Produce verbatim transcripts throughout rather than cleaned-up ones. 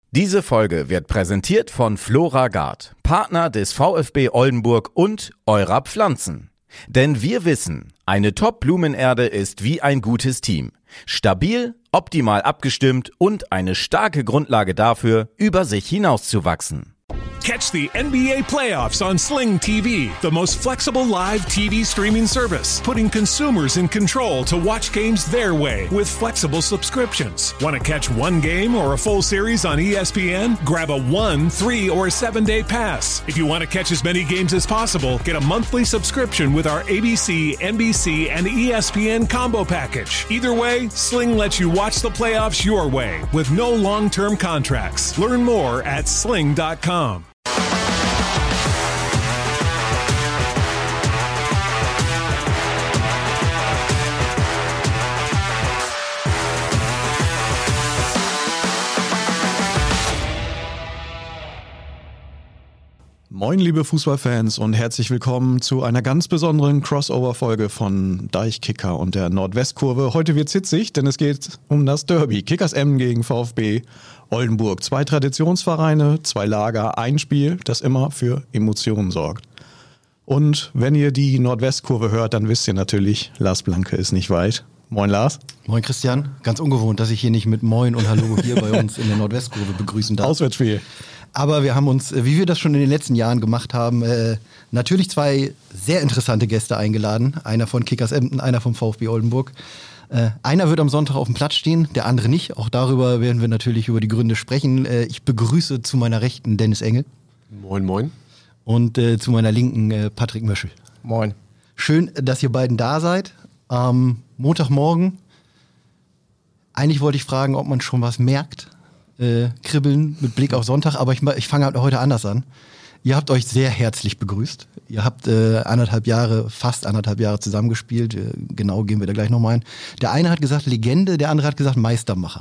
Diese Folge wird präsentiert von Floragard, Partner des VfB Oldenburg und eurer Pflanzen. Denn wir wissen, eine Top-Blumenerde ist wie ein gutes Team. Stabil, optimal abgestimmt und eine starke Grundlage dafür, über sich hinauszuwachsen. Catch the N B A playoffs on Sling T V, the most flexible live T V streaming service, putting consumers in control to watch games their way with flexible subscriptions. Want to catch one game or a full series on E S P N? Grab a one, three, or seven-day pass. If you want to catch as many games as possible, get a monthly subscription with our A B C, N B C, and E S P N combo package. Either way, Sling lets you watch the playoffs your way with no long-term contracts. Learn more at sling dot com. Moin liebe Fußballfans und herzlich willkommen zu einer ganz besonderen Crossover-Folge von Deichkicker und der Nordwestkurve. Heute wird's hitzig, denn es geht um das Derby. Kickers Emmen gegen VfB Oldenburg. Zwei Traditionsvereine, zwei Lager, ein Spiel, das immer für Emotionen sorgt. Und wenn ihr die Nordwestkurve hört, dann wisst ihr natürlich, Lars Blanke ist nicht weit. Moin Lars. Moin Christian. Ganz ungewohnt, dass ich hier nicht mit Moin und Hallo hier bei uns in der Nordwestkurve begrüßen darf. Auswärtsspiel. Aber wir haben uns, wie wir das schon in den letzten Jahren gemacht haben, äh, natürlich zwei sehr interessante Gäste eingeladen. Einer von Kickers Emden, einer vom VfB Oldenburg. Äh, einer wird am Sonntag auf dem Platz stehen, der andere nicht. Auch darüber werden wir natürlich über die Gründe sprechen. Äh, ich begrüße zu meiner Rechten Dennis Engel. Moin, moin. Und äh, zu meiner Linken äh, Patrick Möschel. Moin. Schön, dass ihr beiden da seid. Ähm, Montagmorgen. Eigentlich wollte ich fragen, ob man schon was merkt. Äh, kribbeln mit Blick auf Sonntag, aber ich, ich fange halt heute anders an. Ihr habt euch sehr herzlich begrüßt. Ihr habt äh, anderthalb Jahre, fast anderthalb Jahre zusammengespielt. Äh, genau, gehen wir da gleich nochmal ein. Der eine hat gesagt Legende, der andere hat gesagt Meistermacher.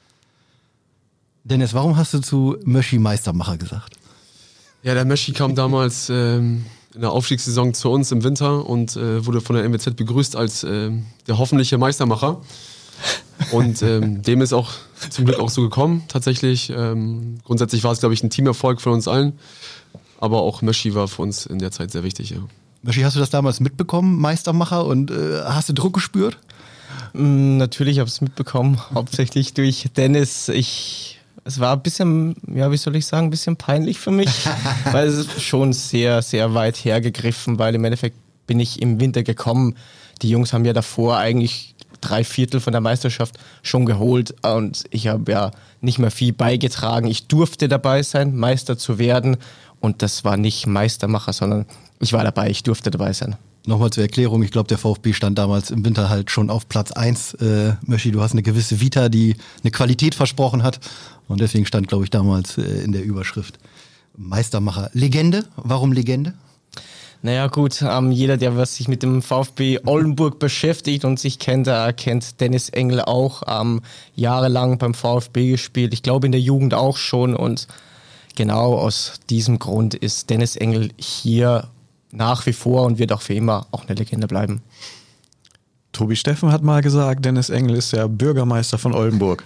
Dennis, warum hast du zu Möschi Meistermacher gesagt? Ja, der Möschi kam damals ähm, in der Aufstiegssaison zu uns im Winter und äh, wurde von der N W Z begrüßt als äh, der hoffentliche Meistermacher. Und ähm, dem ist auch zum Glück auch so gekommen, tatsächlich. Ähm, grundsätzlich war es, glaube ich, ein Teamerfolg von uns allen. Aber auch Möschi war für uns in der Zeit sehr wichtig, ja. Möschi, hast du das damals mitbekommen, Meistermacher, und äh, hast du Druck gespürt? Mm, natürlich habe ich es mitbekommen, hauptsächlich durch Dennis. Ich, es war ein bisschen, ja, wie soll ich sagen, ein bisschen peinlich für mich, weil es ist schon sehr, sehr weit hergegriffen, weil im Endeffekt bin ich im Winter gekommen. Die Jungs haben ja davor eigentlich drei Viertel von der Meisterschaft schon geholt und ich habe ja nicht mehr viel beigetragen. Ich durfte dabei sein, Meister zu werden, und das war nicht Meistermacher, sondern ich war dabei, ich durfte dabei sein. Nochmal zur Erklärung, ich glaube, der VfB stand damals im Winter halt schon auf Platz eins. Äh, Möschi, du hast eine gewisse Vita, die eine Qualität versprochen hat, und deswegen stand, glaube ich, damals äh, in der Überschrift Meistermacher. Legende, warum Legende? Naja gut, ähm, jeder, der was sich mit dem VfB Oldenburg beschäftigt und sich kennt, der kennt Dennis Engel auch. Ähm, jahrelang beim VfB gespielt, ich glaube in der Jugend auch schon, und genau aus diesem Grund ist Dennis Engel hier nach wie vor und wird auch für immer auch eine Legende bleiben. Tobi Steffen hat mal gesagt, Dennis Engel ist der Bürgermeister von Oldenburg.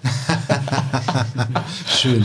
Schön.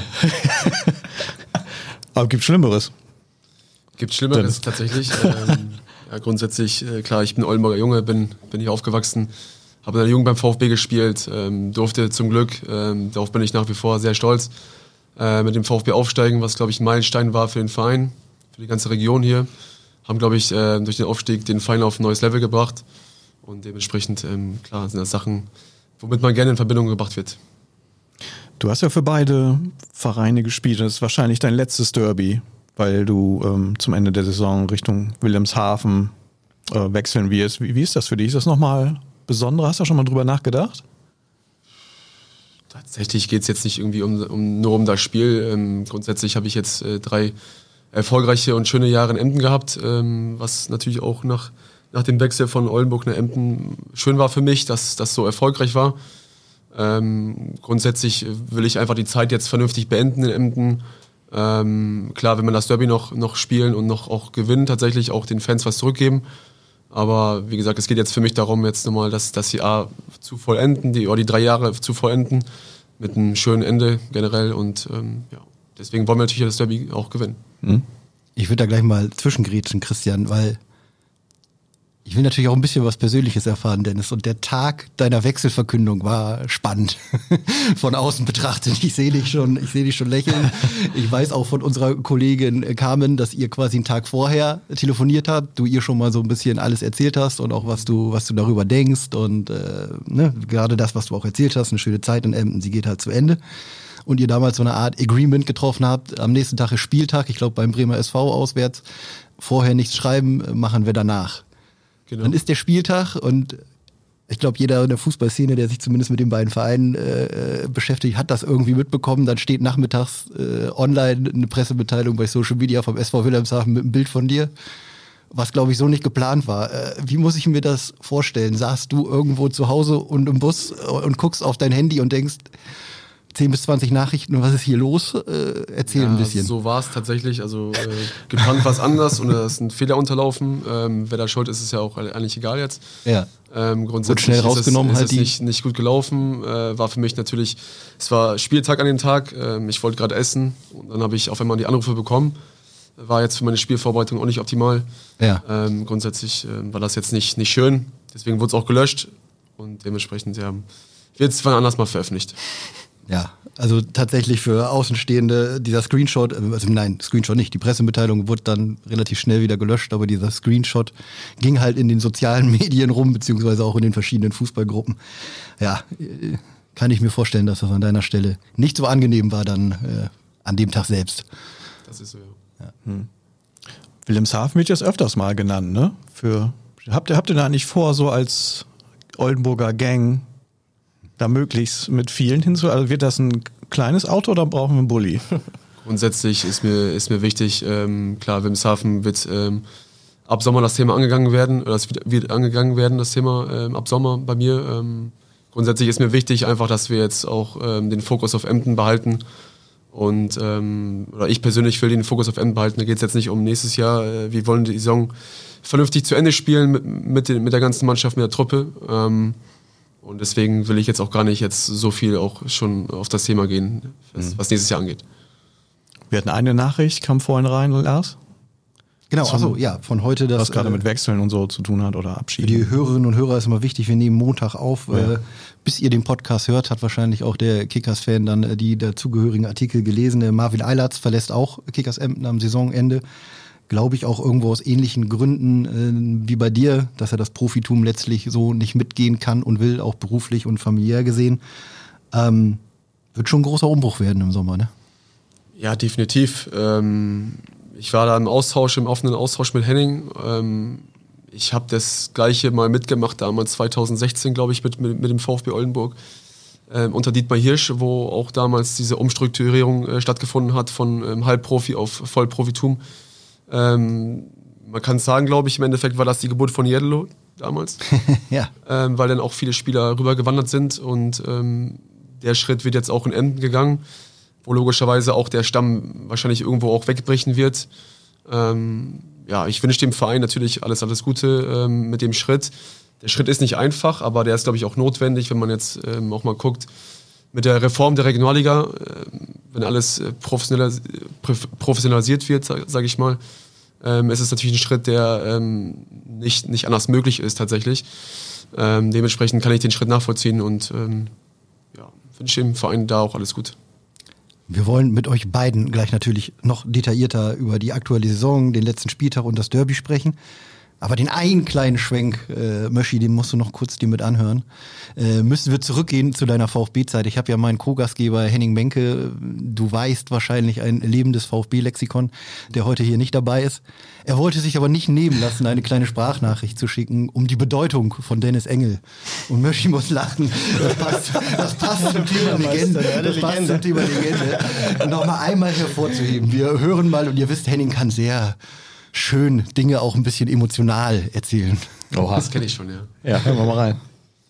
Aber gibt Schlimmeres. Gibt Schlimmeres tatsächlich. ähm, ja, grundsätzlich, äh, klar, ich bin Oldenburger Junge, bin, bin hier aufgewachsen, habe in der Jugend beim VfB gespielt, ähm, durfte zum Glück, ähm, darauf bin ich nach wie vor sehr stolz, äh, mit dem VfB aufsteigen, was, glaube ich, ein Meilenstein war für den Verein, für die ganze Region hier. Haben, glaube ich, äh, durch den Aufstieg den Verein auf ein neues Level gebracht, und dementsprechend, ähm, klar, sind das Sachen, womit man gerne in Verbindung gebracht wird. Du hast ja für beide Vereine gespielt, das ist wahrscheinlich dein letztes Derby, weil du ähm, zum Ende der Saison Richtung Wilhelmshaven äh, wechseln wirst. Wie, wie ist das für dich? Ist das nochmal besonderer? Hast du schon mal drüber nachgedacht? Tatsächlich geht es jetzt nicht irgendwie um, um, nur um das Spiel. Ähm, grundsätzlich habe ich jetzt äh, drei erfolgreiche und schöne Jahre in Emden gehabt, ähm, was natürlich auch nach, nach dem Wechsel von Oldenburg nach Emden schön war für mich, dass das so erfolgreich war. Ähm, grundsätzlich will ich einfach die Zeit jetzt vernünftig beenden in Emden. Ähm, klar, wenn man das Derby noch, noch spielen und noch auch gewinnen, tatsächlich auch den Fans was zurückgeben. Aber wie gesagt, es geht jetzt für mich darum, jetzt nochmal das, das Jahr zu vollenden, die, oder die drei Jahre zu vollenden. mit einem schönen Ende generell und ähm, ja, deswegen wollen wir natürlich das Derby auch gewinnen. Mhm. Ich würde da gleich mal zwischengrätschen, Christian, weil ich will natürlich auch ein bisschen was Persönliches erfahren, Dennis. Und der Tag deiner Wechselverkündung war spannend. Von außen betrachtet. Ich sehe dich schon, ich sehe dich schon lächeln. Ich weiß auch von unserer Kollegin Carmen, dass ihr quasi einen Tag vorher telefoniert habt, du ihr schon mal so ein bisschen alles erzählt hast und auch was du, was du darüber denkst. Und äh, ne, gerade das, was du auch erzählt hast, eine schöne Zeit in Emden, sie geht halt zu Ende. Und ihr damals so eine Art Agreement getroffen habt. Am nächsten Tag ist Spieltag, ich glaube beim Bremer S V auswärts. Vorher nichts schreiben, machen wir danach. Genau. Dann ist der Spieltag und ich glaube, jeder in der Fußballszene, der sich zumindest mit den beiden Vereinen äh, beschäftigt, hat das irgendwie mitbekommen. Dann steht nachmittags äh, online eine Pressemitteilung bei Social Media vom S V Wilhelmshaven mit einem Bild von dir, was, glaube ich, so nicht geplant war. Äh, wie muss ich mir das vorstellen? Saßt du irgendwo zu Hause und im Bus und guckst auf dein Handy und denkst, zehn bis zwanzig Nachrichten, was ist hier los? Äh, erzähl ja, ein bisschen. So war es tatsächlich. Also äh, geplant war es anders und da ist ein Fehler unterlaufen. Ähm, wer da schuld ist, ist ja auch eigentlich egal jetzt. Ja. Ähm, grundsätzlich schnell rausgenommen ist es, halt ist es nicht, nicht gut gelaufen. Äh, war für mich natürlich, es war Spieltag an dem Tag. Ähm, ich wollte gerade essen und dann habe ich auf einmal die Anrufe bekommen. War jetzt für meine Spielvorbereitung auch nicht optimal. Ja. Ähm, grundsätzlich äh, war das jetzt nicht, nicht schön. Deswegen wurde es auch gelöscht und dementsprechend ja, wird es wann anders mal veröffentlicht. Ja, also tatsächlich für Außenstehende dieser Screenshot, also nein, Screenshot nicht, die Pressemitteilung wurde dann relativ schnell wieder gelöscht, aber dieser Screenshot ging halt in den sozialen Medien rum, beziehungsweise auch in den verschiedenen Fußballgruppen. Ja, kann ich mir vorstellen, dass das an deiner Stelle nicht so angenehm war dann äh, an dem Tag selbst. Das ist so, ja. Ja. Hm. Wilhelmshaven wird jetzt öfters mal genannt, ne? Für, habt ihr, habt ihr da nicht vor, so als Oldenburger Gang da möglichst mit vielen hinzu? Also wird das ein kleines Auto oder brauchen wir einen Bulli? Grundsätzlich ist mir, ist mir wichtig, ähm, klar, Wilhelmshaven wird ähm, ab Sommer das Thema angegangen werden, oder es wird, wird angegangen werden, das Thema ähm, ab Sommer bei mir. Ähm, grundsätzlich ist mir wichtig einfach, dass wir jetzt auch ähm, den Fokus auf Emden behalten und ähm, oder ich persönlich will den Fokus auf Emden behalten. Da geht es jetzt nicht um nächstes Jahr, äh, wir wollen die Saison vernünftig zu Ende spielen mit, mit, den, mit der ganzen Mannschaft, mit der Truppe. Ähm, Und deswegen will ich jetzt auch gar nicht jetzt so viel auch schon auf das Thema gehen, was, mhm. was nächstes Jahr angeht. Wir hatten eine Nachricht, kam vorhin rein, Lars. Genau, also ja, von heute das. Was gerade äh, mit Wechseln und so zu tun hat oder Abschied. Für die Hörerinnen und Hörer ist immer wichtig, wir nehmen Montag auf. Ja. Äh, bis ihr den Podcast hört, hat wahrscheinlich auch der Kickers-Fan dann äh, die dazugehörigen Artikel gelesen. Der Marvin Eilertz verlässt auch Kickers Emden am Saisonende. Glaube ich auch irgendwo aus ähnlichen Gründen äh, wie bei dir, dass er das Profitum letztlich so nicht mitgehen kann und will, auch beruflich und familiär gesehen. Ähm, wird schon ein großer Umbruch werden im Sommer, ne? Ja, definitiv. Ähm, ich war da im Austausch, im offenen Austausch mit Henning. Ähm, ich habe das Gleiche mal mitgemacht, damals zwanzig sechzehn, glaube ich, mit, mit, mit dem VfB Oldenburg. Ähm, unter Dietmar Hirsch, wo auch damals diese Umstrukturierung äh, stattgefunden hat von ähm, Halbprofi auf Vollprofitum. Ähm, man kann sagen, glaube ich, im Endeffekt war das die Geburt von Yedlo damals. Ja. Ähm, weil dann auch viele Spieler rübergewandert sind und ähm, der Schritt wird jetzt auch in Emden gegangen, wo logischerweise auch der Stamm wahrscheinlich irgendwo auch wegbrechen wird. Ähm, ja, ich wünsche dem Verein natürlich alles, alles Gute ähm, mit dem Schritt. Der Schritt ist nicht einfach, aber der ist, glaube ich, auch notwendig, wenn man jetzt ähm, auch mal guckt, mit der Reform der Regionalliga, äh, wenn alles äh, professionelis- professionalisiert wird, sage sag ich mal, ähm, ist es natürlich ein Schritt, der ähm, nicht, nicht anders möglich ist tatsächlich. Ähm, dementsprechend kann ich den Schritt nachvollziehen und ähm, ja, wünsche dem Verein da auch alles gut. Wir wollen mit euch beiden gleich natürlich noch detaillierter über die aktuelle Saison, den letzten Spieltag und das Derby sprechen. Aber den einen kleinen Schwenk, äh, Möschi, den musst du noch kurz dir mit anhören. Äh, müssen wir zurückgehen zu deiner VfB-Zeit. Ich habe ja meinen Co-Gastgeber Henning Menke, du weißt wahrscheinlich ein lebendes VfB-Lexikon, der heute hier nicht dabei ist. Er wollte sich aber nicht nehmen lassen, eine kleine Sprachnachricht zu schicken, um die Bedeutung von Dennis Engel. Und Möschi muss lachen. Das passt, das passt zum Thema Legende. Das passt zum Thema Legende. Nochmal einmal hervorzuheben. Wir hören mal, und ihr wisst, Henning kann sehr schön Dinge auch ein bisschen emotional erzählen. Oha, das kenne ich schon, ja. Ja, hören wir mal rein.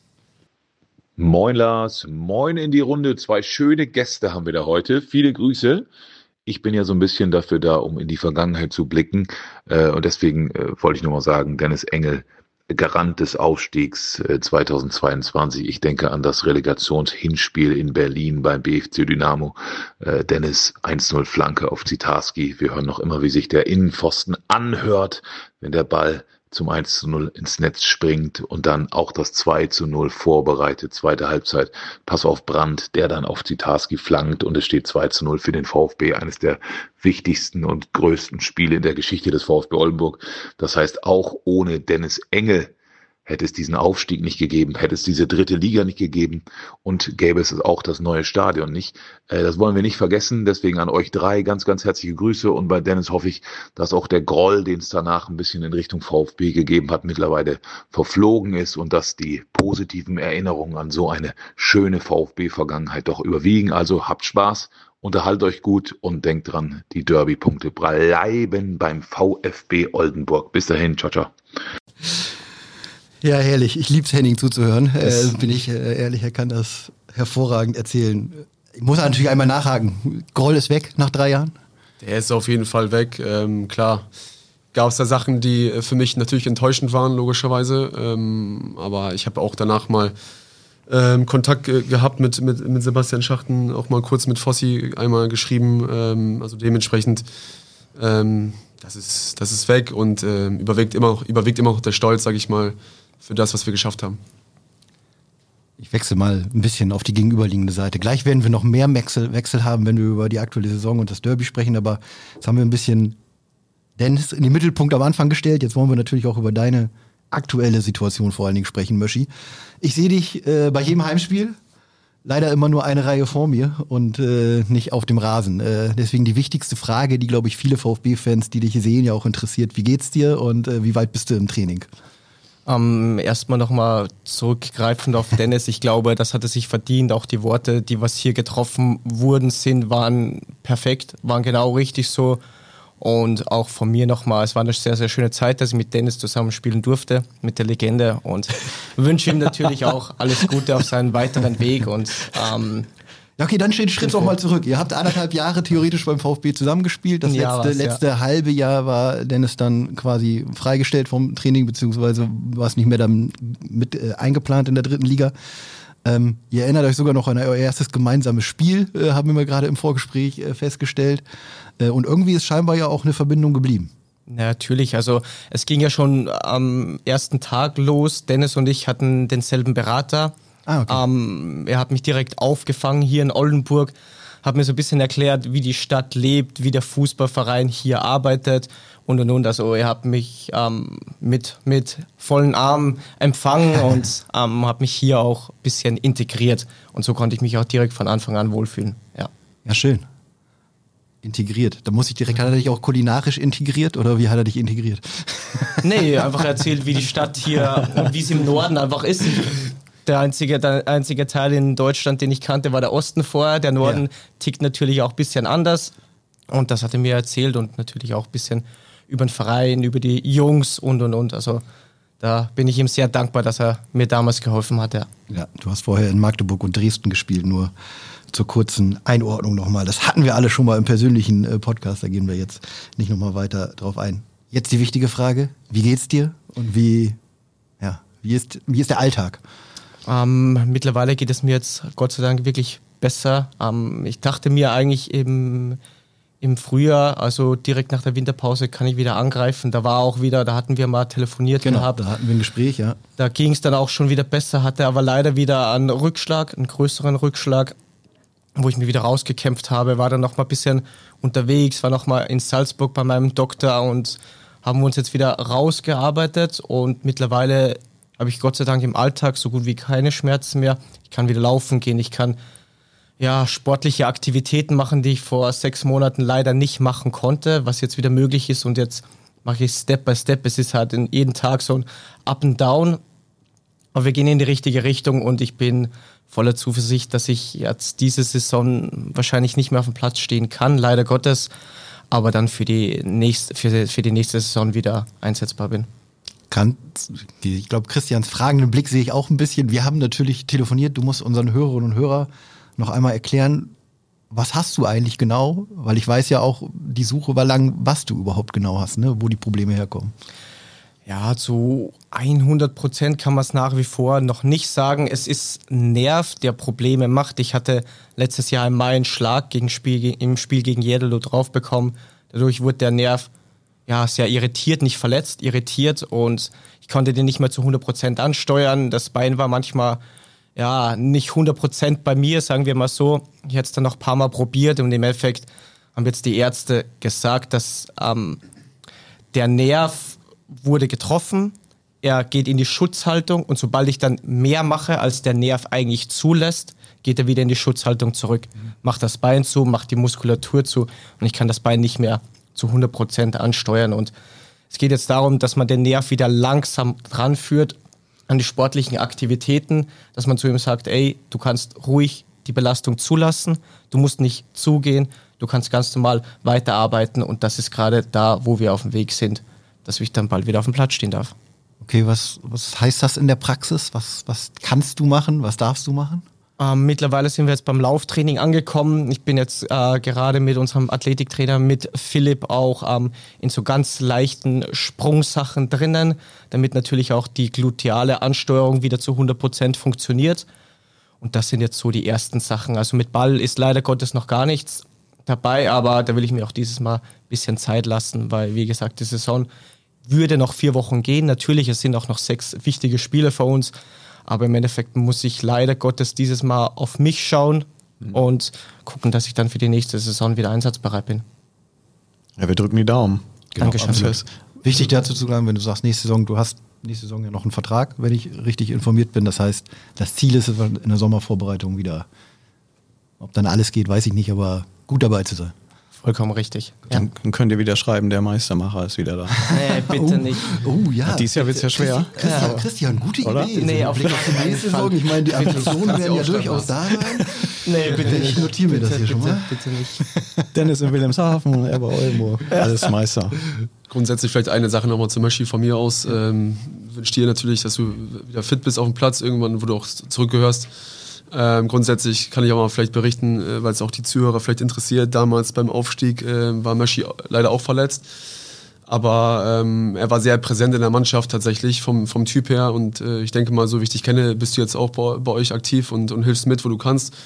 Moin Lars, moin in die Runde. Zwei schöne Gäste haben wir da heute. Viele Grüße. Ich bin ja so ein bisschen dafür da, um in die Vergangenheit zu blicken. Äh, und deswegen äh, wollte ich nur mal sagen, Dennis Engel, Garant des Aufstiegs äh, zweitausendzweiundzwanzig. Ich denke an das Relegationshinspiel in Berlin beim B F C Dynamo. Äh, Dennis eins null Flanke auf Zitarski. Wir hören noch immer, wie sich der Innenpfosten anhört, wenn der Ball zum eins zu null ins Netz springt und dann auch das zwei zu null vorbereitet. Zweite Halbzeit, Pass auf Brandt, der dann auf Zitarski flankt und es steht zwei zu null für den VfB. Eines der wichtigsten und größten Spiele in der Geschichte des VfB Oldenburg. Das heißt, auch ohne Dennis Engel hätte es diesen Aufstieg nicht gegeben, hätte es diese dritte Liga nicht gegeben und gäbe es auch das neue Stadion nicht. Äh, das wollen wir nicht vergessen, deswegen an euch drei ganz, ganz herzliche Grüße und bei Dennis hoffe ich, dass auch der Groll, den es danach ein bisschen in Richtung VfB gegeben hat, mittlerweile verflogen ist und dass die positiven Erinnerungen an so eine schöne VfB-Vergangenheit doch überwiegen. Also habt Spaß, unterhaltet euch gut und denkt dran, die Derby-Punkte bleiben beim VfB Oldenburg. Bis dahin, ciao, ciao. Ja, herrlich. Ich lieb's, Henning zuzuhören. Äh, bin ich äh, ehrlich, er kann das hervorragend erzählen. Ich muss natürlich einmal nachhaken. Groll ist weg nach drei Jahren? Der ist auf jeden Fall weg. Ähm, klar, gab es da Sachen, die für mich natürlich enttäuschend waren, logischerweise. Ähm, aber ich habe auch danach mal ähm, Kontakt ge- gehabt mit, mit, mit Sebastian Schachten, auch mal kurz mit Fossi einmal geschrieben. Ähm, also dementsprechend, ähm, das ist, das ist weg und ähm, überwiegt immer noch, überwiegt immer noch der Stolz, sage ich mal, für das, was wir geschafft haben. Ich wechsle mal ein bisschen auf die gegenüberliegende Seite. Gleich werden wir noch mehr Wechsel, Wechsel haben, wenn wir über die aktuelle Saison und das Derby sprechen, aber jetzt haben wir ein bisschen Dennis in den Mittelpunkt am Anfang gestellt. Jetzt wollen wir natürlich auch über deine aktuelle Situation vor allen Dingen sprechen, Möschi. Ich sehe dich äh, bei jedem Heimspiel, leider immer nur eine Reihe vor mir und äh, nicht auf dem Rasen. Äh, deswegen die wichtigste Frage, die, glaube ich, viele VfB-Fans, die dich sehen, ja auch interessiert. Wie geht's dir und äh, wie weit bist du im Training? Ähm, erstmal nochmal zurückgreifend auf Dennis. Ich glaube, das hat er sich verdient. Auch die Worte, die was hier getroffen wurden, sind, waren perfekt, waren genau richtig so. Und auch von mir nochmal, es war eine sehr, sehr schöne Zeit, dass ich mit Dennis zusammen spielen durfte, mit der Legende. Und wünsche ihm natürlich auch alles Gute auf seinen weiteren Weg. Und ähm, ja, okay, dann steht Schritt noch mal zurück. Ihr habt anderthalb Jahre theoretisch beim VfB zusammengespielt. Das Ein Jahr letzte, war's, letzte ja. halbe Jahr war Dennis dann quasi freigestellt vom Training, beziehungsweise war es nicht mehr dann mit äh, eingeplant in der dritten Liga. Ähm, ihr erinnert euch sogar noch an euer erstes gemeinsames Spiel, äh, haben wir gerade im Vorgespräch äh, festgestellt. Äh, und irgendwie ist scheinbar ja auch eine Verbindung geblieben. Ja, natürlich. Also es ging ja schon am ersten Tag los. Dennis und ich hatten denselben Berater. Ah, okay. Ähm, er hat mich direkt aufgefangen hier in Oldenburg, hat mir so ein bisschen erklärt, wie die Stadt lebt, wie der Fußballverein hier arbeitet und und und. Also er hat mich ähm, mit, mit vollen Armen empfangen und ähm, hat mich hier auch ein bisschen integriert. Und so konnte ich mich auch direkt von Anfang an wohlfühlen. Ja, ja, schön. Integriert. Da muss ich direkt, hat er dich auch kulinarisch integriert oder wie hat er dich integriert? Nee, einfach erzählt, wie die Stadt hier und wie es im Norden einfach ist. Der einzige, der einzige Teil in Deutschland, den ich kannte, war der Osten vorher. Der Norden ja. tickt natürlich auch ein bisschen anders. Und das hat er mir erzählt und natürlich auch ein bisschen über den Verein, über die Jungs und und und. Also da bin ich ihm sehr dankbar, dass er mir damals geholfen hat. Ja, ja, du hast vorher in Magdeburg und Dresden gespielt, nur zur kurzen Einordnung nochmal. Das hatten wir alle schon mal im persönlichen äh, Podcast, da gehen wir jetzt nicht nochmal weiter drauf ein. Jetzt die wichtige Frage, wie geht's dir und wie, ja, wie ist, wie ist der Alltag? Ähm, mittlerweile geht es mir jetzt Gott sei Dank wirklich besser. Ähm, ich dachte mir eigentlich im, im Frühjahr, also direkt nach der Winterpause, kann ich wieder angreifen. Da war auch wieder, da hatten wir mal telefoniert genau, gehabt. Da hatten wir ein Gespräch, ja. Da ging es dann auch schon wieder besser, hatte aber leider wieder einen Rückschlag, einen größeren Rückschlag, wo ich mich wieder rausgekämpft habe, war dann noch mal ein bisschen unterwegs, war noch mal in Salzburg bei meinem Doktor und haben uns jetzt wieder rausgearbeitet und mittlerweile habe ich Gott sei Dank im Alltag so gut wie keine Schmerzen mehr. Ich kann wieder laufen gehen, ich kann ja sportliche Aktivitäten machen, die ich vor sechs Monaten leider nicht machen konnte, was jetzt wieder möglich ist und jetzt mache ich Step by Step. Es ist halt in jeden Tag so ein Up and Down, aber wir gehen in die richtige Richtung und ich bin voller Zuversicht, dass ich jetzt diese Saison wahrscheinlich nicht mehr auf dem Platz stehen kann, leider Gottes, aber dann für die nächste, für, für die nächste Saison wieder einsetzbar bin. Kann, ich glaube, Christians fragenden Blick sehe ich auch ein bisschen. Wir haben natürlich telefoniert, du musst unseren Hörerinnen und Hörern noch einmal erklären, was hast du eigentlich genau? Weil ich weiß ja auch, die Suche war lang, was du überhaupt genau hast, ne? Wo die Probleme herkommen. Ja, zu hundert Prozent kann man es nach wie vor noch nicht sagen. Es ist ein Nerv, der Probleme macht. Ich hatte letztes Jahr im Mai einen Schlag gegen Spiel, im Spiel gegen Jäderlo drauf bekommen. Dadurch wurde der Nerv ja, sehr irritiert, nicht verletzt, irritiert und ich konnte den nicht mehr zu hundert Prozent ansteuern. Das Bein war manchmal ja nicht hundert Prozent bei mir, sagen wir mal so. Ich hätte es dann noch ein paar Mal probiert und im Endeffekt haben jetzt die Ärzte gesagt, dass ähm, der Nerv wurde getroffen, er geht in die Schutzhaltung und sobald ich dann mehr mache, als der Nerv eigentlich zulässt, geht er wieder in die Schutzhaltung zurück. Mhm. Macht das Bein zu, macht die Muskulatur zu und ich kann das Bein nicht mehr zu hundert Prozent ansteuern. Und es geht jetzt darum, dass man den Nerv wieder langsam ranführt an die sportlichen Aktivitäten, dass man zu ihm sagt, ey, du kannst ruhig die Belastung zulassen, du musst nicht zugehen, du kannst ganz normal weiterarbeiten und das ist gerade da, wo wir auf dem Weg sind, dass ich dann bald wieder auf dem Platz stehen darf. Okay, was, was heißt das in der Praxis? Was, was kannst du machen? Was darfst du machen? Ähm, mittlerweile sind wir jetzt beim Lauftraining angekommen. Ich bin jetzt äh, gerade mit unserem Athletiktrainer, mit Philipp auch ähm, in so ganz leichten Sprungsachen drinnen, damit natürlich auch die gluteale Ansteuerung wieder zu hundert Prozent funktioniert. Und das sind jetzt so die ersten Sachen. Also mit Ball ist leider Gottes noch gar nichts dabei, aber da will ich mir auch dieses Mal ein bisschen Zeit lassen, weil wie gesagt, die Saison würde noch vier Wochen gehen. Natürlich, es sind auch noch sechs wichtige Spiele für uns, aber im Endeffekt muss ich leider Gottes dieses Mal auf mich schauen mhm. und gucken, dass ich dann für die nächste Saison wieder einsatzbereit bin. Ja, wir drücken die Daumen. Genau. Dankeschön. Also, wichtig dazu zu sagen, wenn du sagst, nächste Saison, du hast nächste Saison ja noch einen Vertrag, wenn ich richtig informiert bin. Das heißt, das Ziel ist in der Sommervorbereitung wieder, ob dann alles geht, weiß ich nicht, aber gut dabei zu sein. Vollkommen richtig. Dann, Ja. dann könnt ihr wieder schreiben, der Meistermacher ist wieder da. Nee, bitte oh, nicht. Oh ja. Dieses Jahr wird es ja schwer. Christian, Ja. Christian, gute Oder? Idee. Nee, So, auf Blick auf die keinen nächste Fall. Saison. Ich meine, die Ambitionen werden ja auch durchaus da sein. Nee, bitte Ich nicht. notiere mir das bitte, hier schon bitte, mal. Bitte nicht. Dennis in Wilhelmshaven, er bei Oldenburg. Alles Meister. Grundsätzlich vielleicht eine Sache nochmal zum Beispiel von mir aus. Ähm, wünsche dir natürlich, dass du wieder fit bist auf dem Platz, irgendwann, wo du auch zurückgehörst. Ähm, grundsätzlich kann ich auch mal vielleicht berichten, äh, weil es auch die Zuhörer vielleicht interessiert. Damals beim Aufstieg äh, war Messi leider auch verletzt. Aber ähm, er war sehr präsent in der Mannschaft tatsächlich vom, vom Typ her. Und äh, ich denke mal, so wie ich dich kenne, bist du jetzt auch bei, bei euch aktiv und, und hilfst mit, wo du kannst.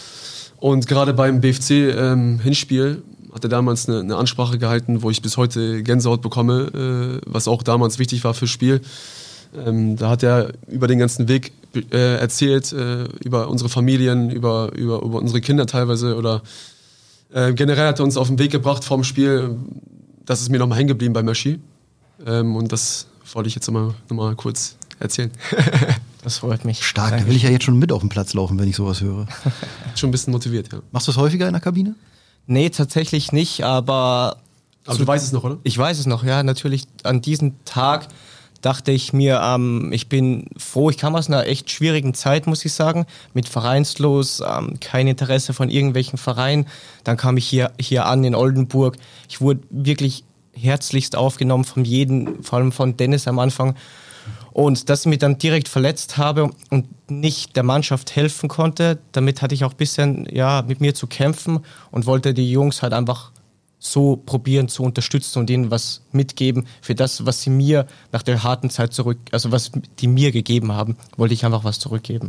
Und gerade beim B F C-Hinspiel ähm, hat er damals eine, eine Ansprache gehalten, wo ich bis heute Gänsehaut bekomme, äh, was auch damals wichtig war fürs Spiel. Ähm, da hat er über den ganzen Weg äh, erzählt, äh, über unsere Familien, über, über, über unsere Kinder teilweise oder äh, generell hat er uns auf den Weg gebracht vorm Spiel. Das ist mir nochmal hängen geblieben bei Messi. Ähm, und das wollte ich jetzt nochmal noch mal kurz erzählen. Das freut mich. Stark, da will ich ja jetzt schon mit auf den Platz laufen, wenn ich sowas höre. Schon ein bisschen motiviert, ja. Machst du es häufiger in der Kabine? Nee, tatsächlich nicht, aber... Aber du weißt es noch, oder? Ich weiß es noch, ja, natürlich. An diesem Tag dachte ich mir, ähm, ich bin froh, ich kam aus einer echt schwierigen Zeit, muss ich sagen, mit vereinslos, ähm, kein Interesse von irgendwelchen Vereinen. Dann kam ich hier, hier an in Oldenburg. Ich wurde wirklich herzlichst aufgenommen von jedem, vor allem von Dennis am Anfang. Und dass ich mich dann direkt verletzt habe und nicht der Mannschaft helfen konnte, damit hatte ich auch ein bisschen ja, mit mir zu kämpfen und wollte die Jungs halt einfach so probieren zu unterstützen und ihnen was mitgeben für das, was sie mir nach der harten Zeit zurück, also was die mir gegeben haben, wollte ich einfach was zurückgeben.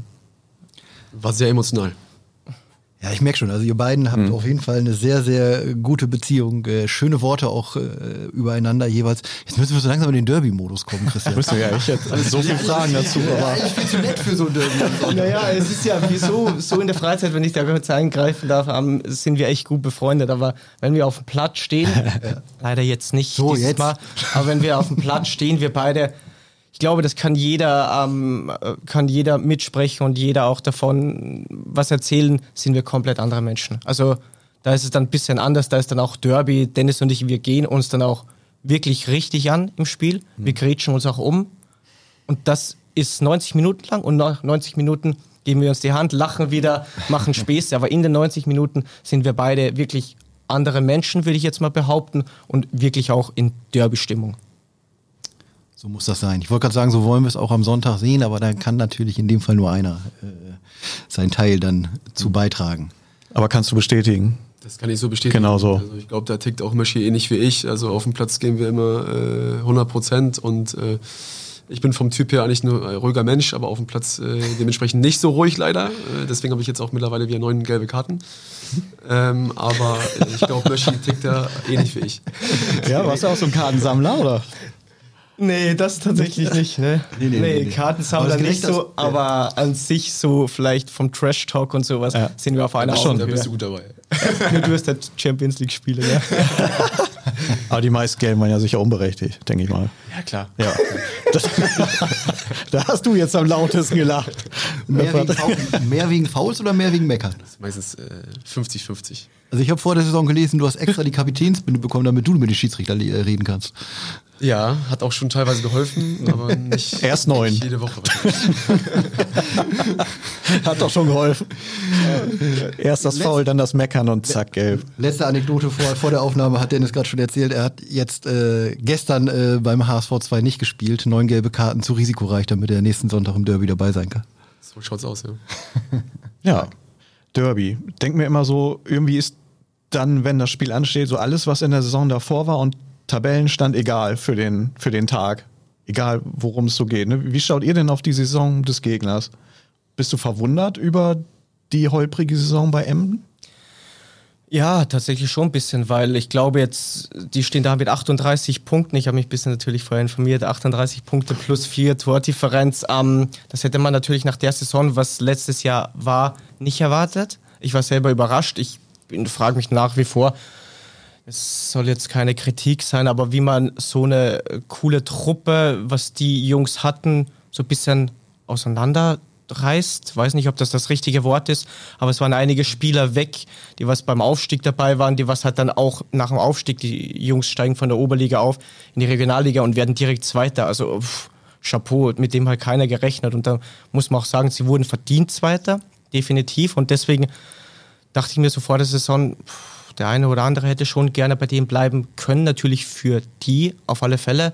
War sehr emotional. Ja, ich merke schon, also ihr beiden habt auf jeden Fall eine sehr, sehr gute Beziehung. Äh, schöne Worte auch äh, übereinander jeweils. Jetzt müssen wir so langsam in den Derby-Modus kommen, Christian. Müssen wir ja, ich hätte so viele Fragen dazu, aber Ich bin zu nett für so ein Derby. Naja, es ist ja wie so, so in der Freizeit, wenn ich da kurz eingreifen darf, um, sind wir echt gut befreundet. Aber wenn wir auf dem Platz stehen, äh, leider jetzt nicht So, dieses jetzt. Mal, aber wenn wir auf dem Platz stehen, wir beide, ich glaube, das kann jeder, ähm, kann jeder mitsprechen und jeder auch davon was erzählen, sind wir komplett andere Menschen. Also da ist es dann ein bisschen anders, da ist dann auch Derby, Dennis und ich, wir gehen uns dann auch wirklich richtig an im Spiel. Wir grätschen uns auch um und das ist neunzig Minuten lang und nach neunzig Minuten geben wir uns die Hand, lachen wieder, machen Späße, aber in den neunzig Minuten sind wir beide wirklich andere Menschen, würde ich jetzt mal behaupten, und wirklich auch in Derby-Stimmung. So muss das sein. Ich wollte gerade sagen, so wollen wir es auch am Sonntag sehen, aber dann kann natürlich in dem Fall nur einer äh, seinen Teil dann zu beitragen. aber kannst du bestätigen, Das kann ich so bestätigen. Genau so. Also ich glaube, da tickt auch Möschi ähnlich wie ich. Also auf dem Platz gehen wir immer äh, hundert Prozent und äh, ich bin vom Typ her eigentlich nur ein ruhiger Mensch, aber auf dem Platz äh, dementsprechend nicht so ruhig leider. Äh, deswegen habe ich jetzt auch mittlerweile wieder neun gelbe Karten. Ähm, aber äh, ich glaube, Möschi tickt da ähnlich wie ich. Ja, warst du auch so ein Kartensammler, oder? Nee, das tatsächlich nicht, ne? Nee, nee, nee, nee. Kartensammler Aber das nicht Gerecht, so, das- aber an sich so vielleicht vom Trash-Talk und sowas Ja. sind wir auf einer schon, Da Augenhöhe. bist du gut dabei. Ja, du hast der Champions League-Spieler, ja. Aber die meisten gelben waren ja sicher unberechtigt, denke ich mal. Ja, klar. Ja. Das, da hast du jetzt am lautesten gelacht. Mehr wegen, Faul, mehr wegen Fouls oder mehr wegen Meckern? Das ist meistens äh, fünfzig fünfzig. Also ich habe vor der Saison gelesen, du hast extra die Kapitänsbinde bekommen, damit du mit den Schiedsrichtern äh, reden kannst. Ja, hat auch schon teilweise geholfen, aber nicht, Erst neun. nicht jede Woche. Hat doch schon geholfen. Erst das Foul, dann das Meckern und zack, gelb. Letzte Anekdote vor, vor der Aufnahme hat Dennis gerade schon erzählt. Er hat jetzt äh, gestern äh, beim H S V zwei nicht gespielt. Neun gelbe Karten, zu risikoreich, damit er nächsten Sonntag im Derby dabei sein kann. So schaut's aus, ja. Ja, Derby. Denk mir immer so, irgendwie ist dann, wenn das Spiel ansteht, so alles, was in der Saison davor war und Tabellenstand egal für den, für den Tag. Egal, worum es so geht. Ne? Wie schaut ihr denn auf die Saison des Gegners? Bist du verwundert über die holprige Saison bei Emden? Ja, tatsächlich schon ein bisschen, weil ich glaube jetzt, die stehen da mit achtunddreißig Punkten. Ich habe mich ein bisschen natürlich vorher informiert. achtunddreißig Punkte plus vier Tordifferenz. Ähm, das hätte man natürlich nach der Saison, was letztes Jahr war, nicht erwartet. Ich war selber überrascht. Ich frage mich nach wie vor, es soll jetzt keine Kritik sein, aber wie man so eine coole Truppe, was die Jungs hatten, so ein bisschen auseinanderreißt. Weiß nicht, ob das das richtige Wort ist, aber es waren einige Spieler weg, die was beim Aufstieg dabei waren, die was halt dann auch nach dem Aufstieg, die Jungs steigen von der Oberliga auf in die Regionalliga und werden direkt Zweiter. Also pff, Chapeau, mit dem hat keiner gerechnet. Und da muss man auch sagen, sie wurden verdient Zweiter, definitiv. Und deswegen dachte ich mir so vor der Saison, pff, der eine oder andere hätte schon gerne bei denen bleiben können, natürlich für die auf alle Fälle.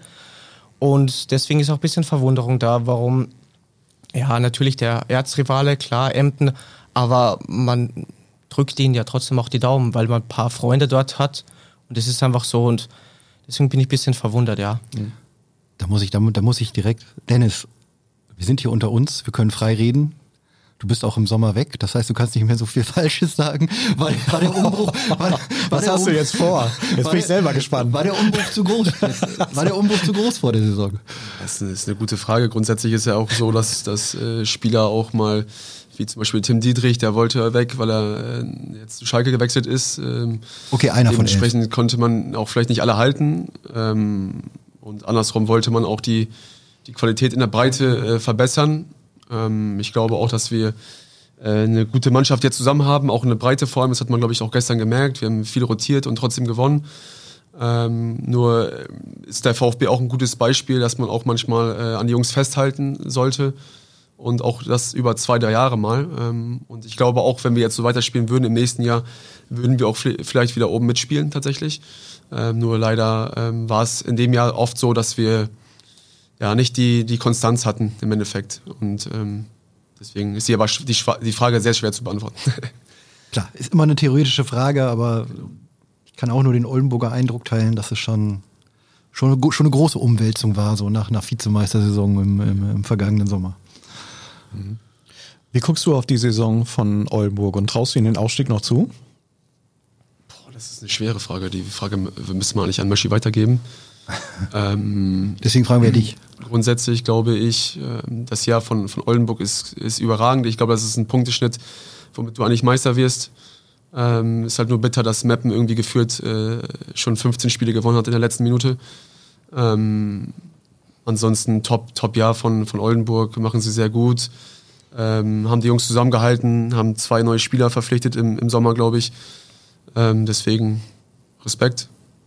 Und deswegen ist auch ein bisschen Verwunderung da, warum, ja, natürlich der Erzrivale, klar, Emden, aber man drückt ihnen ja trotzdem auch die Daumen, weil man ein paar Freunde dort hat. Und das ist einfach so und deswegen bin ich ein bisschen verwundert, ja. Da muss ich, da, da muss ich direkt, Dennis, wir sind hier unter uns, wir können frei reden. Du bist auch im Sommer weg, das heißt, du kannst nicht mehr so viel Falsches sagen. War, war der Umbruch, war, war Was der hast du Um- jetzt vor? Jetzt war bin ich der- selber gespannt. War der Umbruch zu groß? War der Umbruch zu groß vor der Saison? Das ist eine, ist eine gute Frage. Grundsätzlich ist ja auch so, dass, dass äh, Spieler auch mal, wie zum Beispiel Tim Dietrich, der wollte weg, weil er äh, jetzt zu Schalke gewechselt ist. Ähm, Okay, einer von elf. Dementsprechend konnte man auch vielleicht nicht alle halten. Ähm, und andersrum wollte man auch die, die Qualität in der Breite äh, verbessern. Ähm, ich glaube auch, dass wir äh, eine gute Mannschaft jetzt zusammen haben, auch eine Breite vor allem. Das hat man, glaube ich, auch gestern gemerkt. Wir haben viel rotiert und trotzdem gewonnen. Ähm, nur ist der VfB auch ein gutes Beispiel, dass man auch manchmal äh, an die Jungs festhalten sollte. Und auch das über zwei, drei Jahre mal. Ähm, und ich glaube auch, wenn wir jetzt so weiterspielen würden im nächsten Jahr, würden wir auch fl- vielleicht wieder oben mitspielen tatsächlich. Ähm, nur leider ähm, war es in dem Jahr oft so, dass wir ja nicht die, die Konstanz hatten im Endeffekt. Und ähm, deswegen ist hier aber sch- die, Schwa- die Frage sehr schwer zu beantworten. Klar, ist immer eine theoretische Frage, aber ich kann auch nur den Oldenburger Eindruck teilen, dass es schon, schon, eine, schon eine große Umwälzung war, so nach einer Vizemeistersaison im, im, im vergangenen Sommer. Wie guckst du auf die Saison von Oldenburg und traust du ihnen den Aufstieg noch zu? Boah, das ist eine schwere Frage. Die Frage müssen wir eigentlich an Möschi weitergeben. ähm, Deswegen fragen wir dich. Grundsätzlich glaube ich, ähm, das Jahr von, von Oldenburg ist, ist überragend. Ich glaube, das ist ein Punkteschnitt, womit du eigentlich Meister wirst. Ähm, ist halt nur bitter, dass Meppen irgendwie geführt äh, schon fünfzehn Spiele gewonnen hat in der letzten Minute. Ähm, ansonsten top, top Jahr von, von Oldenburg, machen sie sehr gut. Ähm, haben die Jungs zusammengehalten, haben zwei neue Spieler verpflichtet im, im Sommer, glaube ich. Ähm, deswegen Respekt.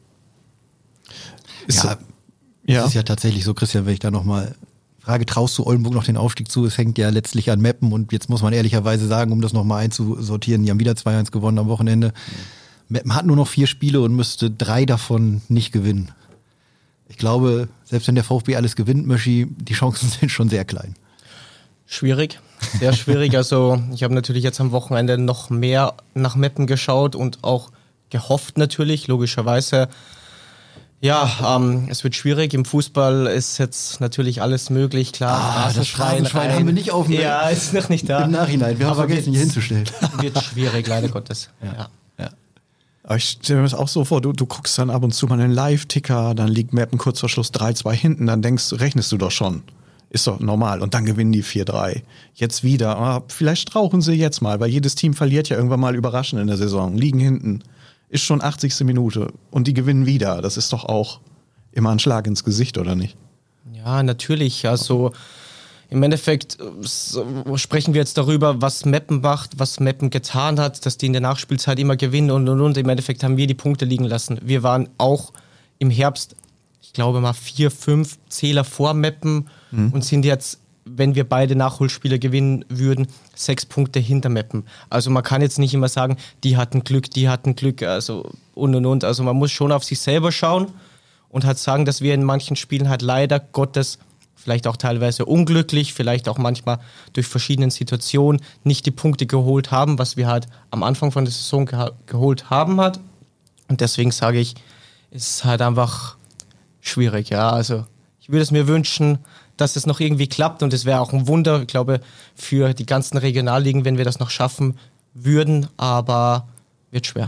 Ist Ja, Ja. es ist ja tatsächlich so, Christian, wenn ich da nochmal frage, traust du Oldenburg noch den Aufstieg zu? Es hängt ja letztlich an Meppen und jetzt muss man ehrlicherweise sagen, um das nochmal einzusortieren, die haben wieder zwei eins gewonnen am Wochenende. Meppen hat nur noch vier Spiele und müsste drei davon nicht gewinnen. Ich glaube, selbst wenn der VfB alles gewinnt, Möschi, die Chancen sind schon sehr klein. Schwierig, sehr schwierig. Also ich habe natürlich jetzt am Wochenende noch mehr nach Meppen geschaut und auch gehofft natürlich, logischerweise. Ja, ähm, es wird schwierig. Im Fußball ist jetzt natürlich alles möglich. Klar, Ah, das Phrasenschwein haben wir nicht auf dem Ja, ist noch nicht da. Im Nachhinein, wir haben Aber vergessen, hier wird's- hinzustellen. Wird schwierig, leider Gottes. Ja. Aber ich stelle mir das auch so vor, du, du guckst dann ab und zu mal einen Live-Ticker, dann liegt Meppen kurz vor Schluss drei zwei hinten, dann denkst, rechnest du doch schon. Ist doch normal. Und dann gewinnen die vier drei. Jetzt wieder. Ah, vielleicht strauchen sie jetzt mal, weil jedes Team verliert ja irgendwann mal überraschend in der Saison. Liegen hinten. Ist schon achtzigste Minute. Und die gewinnen wieder. Das ist doch auch immer ein Schlag ins Gesicht, oder nicht? Ja, natürlich. Also im Endeffekt äh, so, sprechen wir jetzt darüber, was Meppen macht, was Meppen getan hat, dass die in der Nachspielzeit immer gewinnen und und und. Im Endeffekt haben wir die Punkte liegen lassen. Wir waren auch im Herbst, ich glaube mal vier, fünf Zähler vor Meppen mhm. und sind jetzt, wenn wir beide Nachholspiele gewinnen würden, sechs Punkte hinter Meppen. Also man kann jetzt nicht immer sagen, die hatten Glück, die hatten Glück, also und und und. Also man muss schon auf sich selber schauen und halt sagen, dass wir in manchen Spielen halt leider Gottes vielleicht auch teilweise unglücklich, vielleicht auch manchmal durch verschiedene Situationen nicht die Punkte geholt haben, was wir halt am Anfang von der Saison geha- geholt haben hat. Und deswegen sage ich, es ist halt einfach schwierig, ja. Also ich würde es mir wünschen, dass es noch irgendwie klappt und es wäre auch ein Wunder, ich glaube, für die ganzen Regionalligen, wenn wir das noch schaffen würden, aber wird schwer.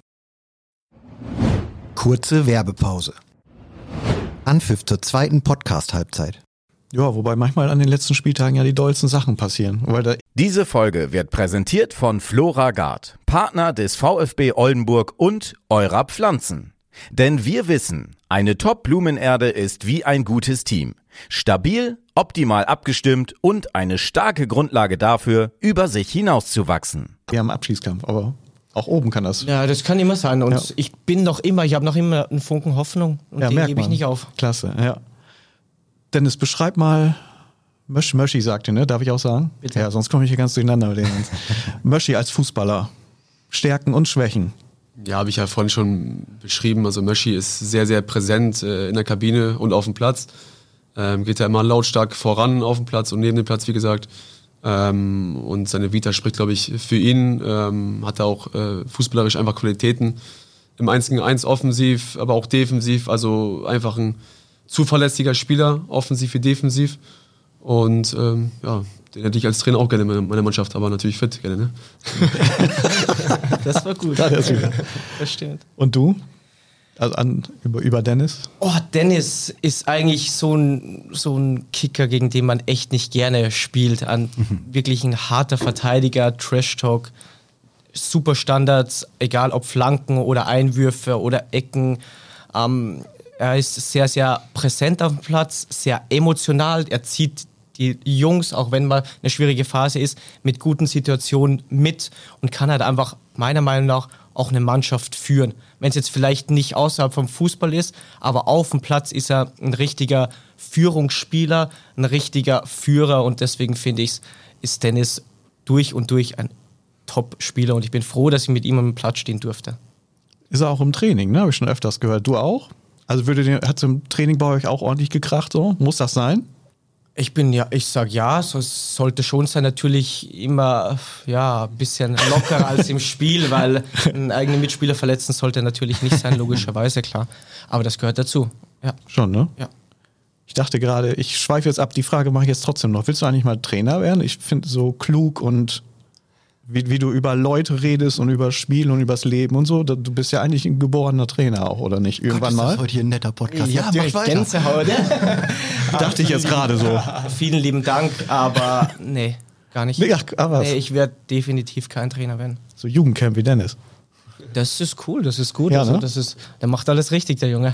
Kurze Werbepause. Anpfiff zur zweiten Podcast-Halbzeit. Ja, wobei manchmal an den letzten Spieltagen ja die dollsten Sachen passieren. Weil da Diese Folge wird präsentiert von Flora Guard, Partner des VfB Oldenburg und eurer Pflanzen. Denn wir wissen, eine Top-Blumenerde ist wie ein gutes Team. Stabil, optimal abgestimmt und eine starke Grundlage dafür, über sich hinauszuwachsen. wir haben Abschießkampf, aber auch oben kann das. Ja, das kann immer sein und Ja. ich bin noch immer, ich habe noch immer einen Funken Hoffnung und Ja, den merkt gebe ich man. nicht auf. Klasse, ja. Dennis, beschreib mal, Mösch, Möschi sagte, ne? Darf ich auch sagen? Bitte. Ja, sonst komme ich hier ganz durcheinander mit denen. Möschi als Fußballer. Stärken und Schwächen. Ja, habe ich ja vorhin schon beschrieben. Also Möschi ist sehr, sehr präsent äh, in der Kabine und auf dem Platz. Ähm, geht ja immer lautstark voran auf dem Platz und neben dem Platz, wie gesagt. Ähm, und seine Vita spricht, glaube ich, für ihn. Ähm, hat er auch äh, fußballerisch einfach Qualitäten. Im eins gegen eins offensiv, aber auch defensiv. Also einfach ein zuverlässiger Spieler, offensiv wie defensiv. Und ähm, ja, den hätte ich als Trainer auch gerne in meiner Mannschaft, aber natürlich fit gerne, ne? Das war gut. das wieder. Das stimmt. Und du? Also an, über, über Dennis? Oh, Dennis ist eigentlich so ein, so ein Kicker, gegen den man echt nicht gerne spielt. An wirklich ein harter Verteidiger, Trash-Talk, super Standards, egal ob Flanken oder Einwürfe oder Ecken. Ähm, er ist sehr, sehr präsent auf dem Platz, sehr emotional. Er zieht die Jungs, auch wenn mal eine schwierige Phase ist, mit guten Situationen mit und kann halt einfach meiner Meinung nach auch eine Mannschaft führen. Wenn es jetzt vielleicht nicht außerhalb vom Fußball ist, aber auf dem Platz ist er ein richtiger Führungsspieler, ein richtiger Führer und deswegen finde ich, ist Dennis durch und durch ein Top-Spieler und ich bin froh, dass ich mit ihm am Platz stehen durfte. Ist er auch im Training, ne? Habe ich schon öfters gehört. Du auch? Also würde den, hat es im Training bei euch auch ordentlich gekracht, so? Muss das sein? Ich bin ja, ich sag ja, so, es sollte schon sein, natürlich immer ja, ein bisschen lockerer als im Spiel, weil ein eigener Mitspieler verletzen sollte natürlich nicht sein, logischerweise, klar. Aber das gehört dazu. Ja. Schon, ne? Ja. Ich dachte gerade, ich schweife jetzt ab, die Frage mache ich jetzt trotzdem noch. Willst du eigentlich mal Trainer werden? Ich finde so klug und wie, wie du über Leute redest und über Spiel und übers Leben und so. Du bist ja eigentlich ein geborener Trainer auch, oder nicht? Irgendwann Gott, ist das mal? heute hier ein netter Podcast. Ich Ja, hab mach direkt weiter. Gänsehaut. Dachte ich jetzt gerade so. Vielen lieben Dank, aber nee, gar nicht. Nee, ach, ah, was? Nee, ich werde definitiv kein Trainer werden. So Jugendcamp wie Dennis. Das ist cool, das ist gut. Ja, also, ne? das ist, der macht alles richtig, der Junge.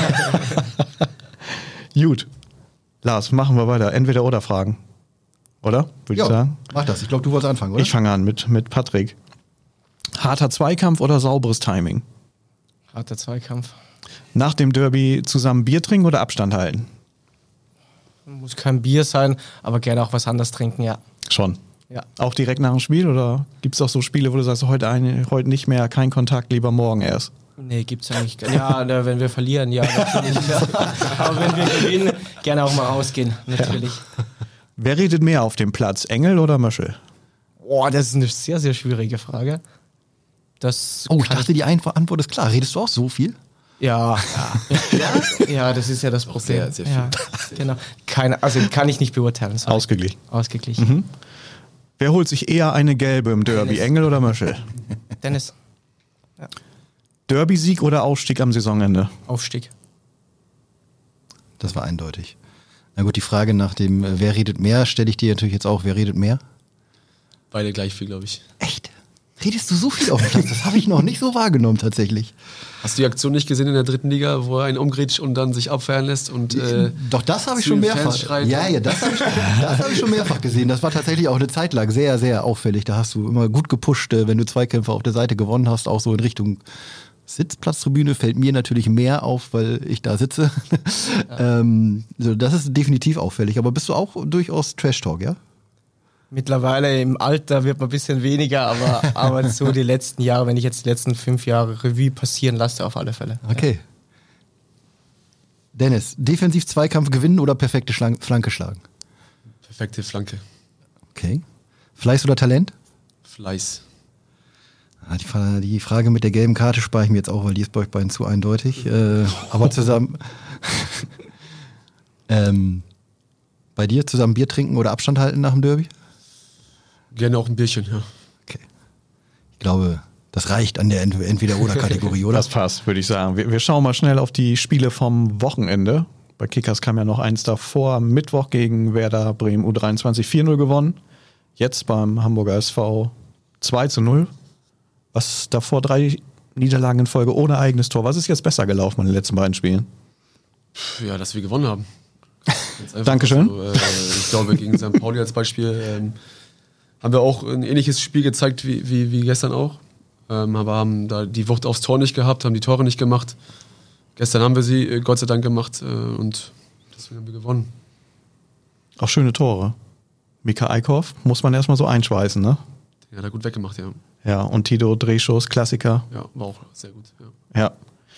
Gut. Lars, machen wir weiter. Entweder oder Fragen. Oder? Würde ich Ja, sagen. mach das. Ich glaube, du wolltest anfangen, oder? Ich fange an mit, mit Patrick. Harter Zweikampf oder sauberes Timing? Harter Zweikampf. Nach dem Derby zusammen Bier trinken oder Abstand halten? Muss kein Bier sein, aber gerne auch was anderes trinken, ja. Schon. Ja. Auch direkt nach dem Spiel oder gibt es auch so Spiele, wo du sagst, heute, eine, heute nicht mehr, kein Kontakt, lieber morgen erst? Nee, gibt's eigentlich gar nicht. Ja, ne, wenn wir verlieren, ja, natürlich. Ja. Aber wenn wir gewinnen, gerne auch mal rausgehen, natürlich. Wer redet mehr auf dem Platz, Engel oder Möschel? Boah, das ist eine sehr, sehr schwierige Frage. Das Oh, ich kann dachte, die Antwort ist klar. Redest du auch so viel? Ja, ja, ja, das ist ja das Problem. Sehr, sehr viel. Ja, genau. Keine, also kann ich nicht beurteilen. Sorry. Ausgeglichen. Ausgeglichen. Mhm. Wer holt sich eher eine gelbe im Derby, Engel oder Möschel? Dennis, Derby-Sieg oder Ausstieg am Saisonende? Aufstieg. Das war eindeutig. Na gut, die Frage nach dem, äh, wer redet mehr, stelle ich dir natürlich jetzt auch. Wer redet mehr? Beide gleich viel, glaube ich. Echt? Redest du so viel auf dem Platz? Das habe ich noch nicht so wahrgenommen tatsächlich. Hast du die Aktion nicht gesehen in der dritten Liga, wo er einen umgrätscht und dann sich abfeiern lässt? Und, äh, Doch, das habe ich zu schon den mehrfach. Fans schreit? Ja, ja, das habe ich, das hab ich schon mehrfach gesehen. Das war tatsächlich auch eine Zeit lang sehr, sehr auffällig. Da hast du immer gut gepusht, äh, wenn du Zweikämpfe auf der Seite gewonnen hast, auch so in Richtung Sitzplatztribüne. Fällt mir natürlich mehr auf, weil ich da sitze. Ja. ähm, so, das ist definitiv auffällig. Aber bist du auch durchaus Trash-Talk, ja? Mittlerweile im Alter wird man ein bisschen weniger, aber, aber so die letzten Jahre, wenn ich jetzt die letzten fünf Jahre Revue passieren lasse, auf alle Fälle. Okay. Dennis, defensiv Zweikampf gewinnen oder perfekte Schlang- Flanke schlagen? Perfekte Flanke. Okay. Fleiß oder Talent? Fleiß. Ah, die, Fra- die Frage mit der gelben Karte spare ich mir jetzt auch, weil die ist bei euch beiden zu eindeutig. Äh, aber zusammen. ähm, bei dir zusammen Bier trinken oder Abstand halten nach dem Derby? Gerne auch ein Bierchen, ja. Okay. Ich glaube, das reicht an der Ent- Entweder-Oder-Kategorie, oder? Das passt, würde ich sagen. Wir, wir schauen mal schnell auf die Spiele vom Wochenende. Bei Kickers kam ja noch eins davor. Am Mittwoch gegen Werder Bremen U dreiundzwanzig vier null gewonnen. Jetzt beim Hamburger S V zwei zu null. Was davor drei Niederlagen in Folge ohne eigenes Tor. Was ist jetzt besser gelaufen in den letzten beiden Spielen? Ja, dass wir gewonnen haben. Dankeschön. Also, äh, ich glaube, gegen Sankt Pauli als Beispiel ähm, haben wir auch ein ähnliches Spiel gezeigt wie, wie, wie gestern auch. Ähm, aber haben da die Wucht aufs Tor nicht gehabt, haben die Tore nicht gemacht. Gestern haben wir sie, äh, Gott sei Dank, gemacht äh, und deswegen haben wir gewonnen. Auch schöne Tore. Mika Eickhoff muss man erstmal so einschweißen, ne? Den hat er gut weggemacht, ja. Ja, und Tito Drehschuss, Klassiker. Ja, war auch sehr gut. Ja. Ja.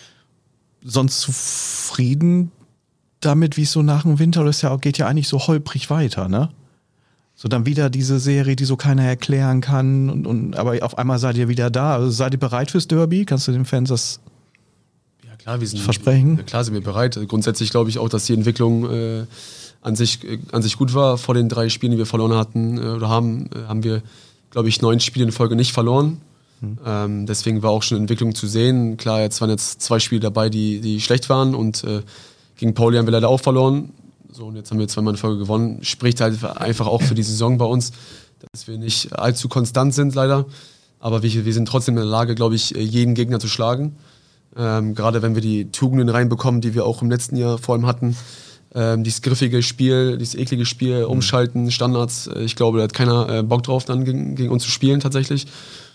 Sonst zufrieden damit, wie es so nach dem Winter ist, ja, geht ja eigentlich so holprig weiter, ne? So dann wieder diese Serie, die so keiner erklären kann. Und, und, aber auf einmal seid ihr wieder da. Also seid ihr bereit fürs Derby? Kannst du den Fans das Ja, klar, wir sind, versprechen? Ja, klar sind wir bereit. Grundsätzlich glaube ich auch, dass die Entwicklung äh, an, sich, äh, an sich gut war. Vor den drei Spielen, die wir verloren hatten äh, oder haben, äh, haben wir, glaube ich, neun Spiele in Folge nicht verloren. Hm. Ähm, deswegen war auch schon Entwicklung zu sehen. Klar, jetzt waren jetzt zwei Spiele dabei, die, die schlecht waren und äh, gegen Pauli haben wir leider auch verloren. So, und jetzt haben wir zweimal in Folge gewonnen. Spricht halt einfach auch für die Saison bei uns, dass wir nicht allzu konstant sind, leider. Aber wir, wir sind trotzdem in der Lage, glaube ich, jeden Gegner zu schlagen. Ähm, gerade wenn wir die Tugenden reinbekommen, die wir auch im letzten Jahr vor allem hatten. Ähm, dieses griffige Spiel, dieses eklige Spiel, Umschalten, Standards. Äh, ich glaube, da hat keiner äh, Bock drauf, dann gegen, gegen uns zu spielen tatsächlich.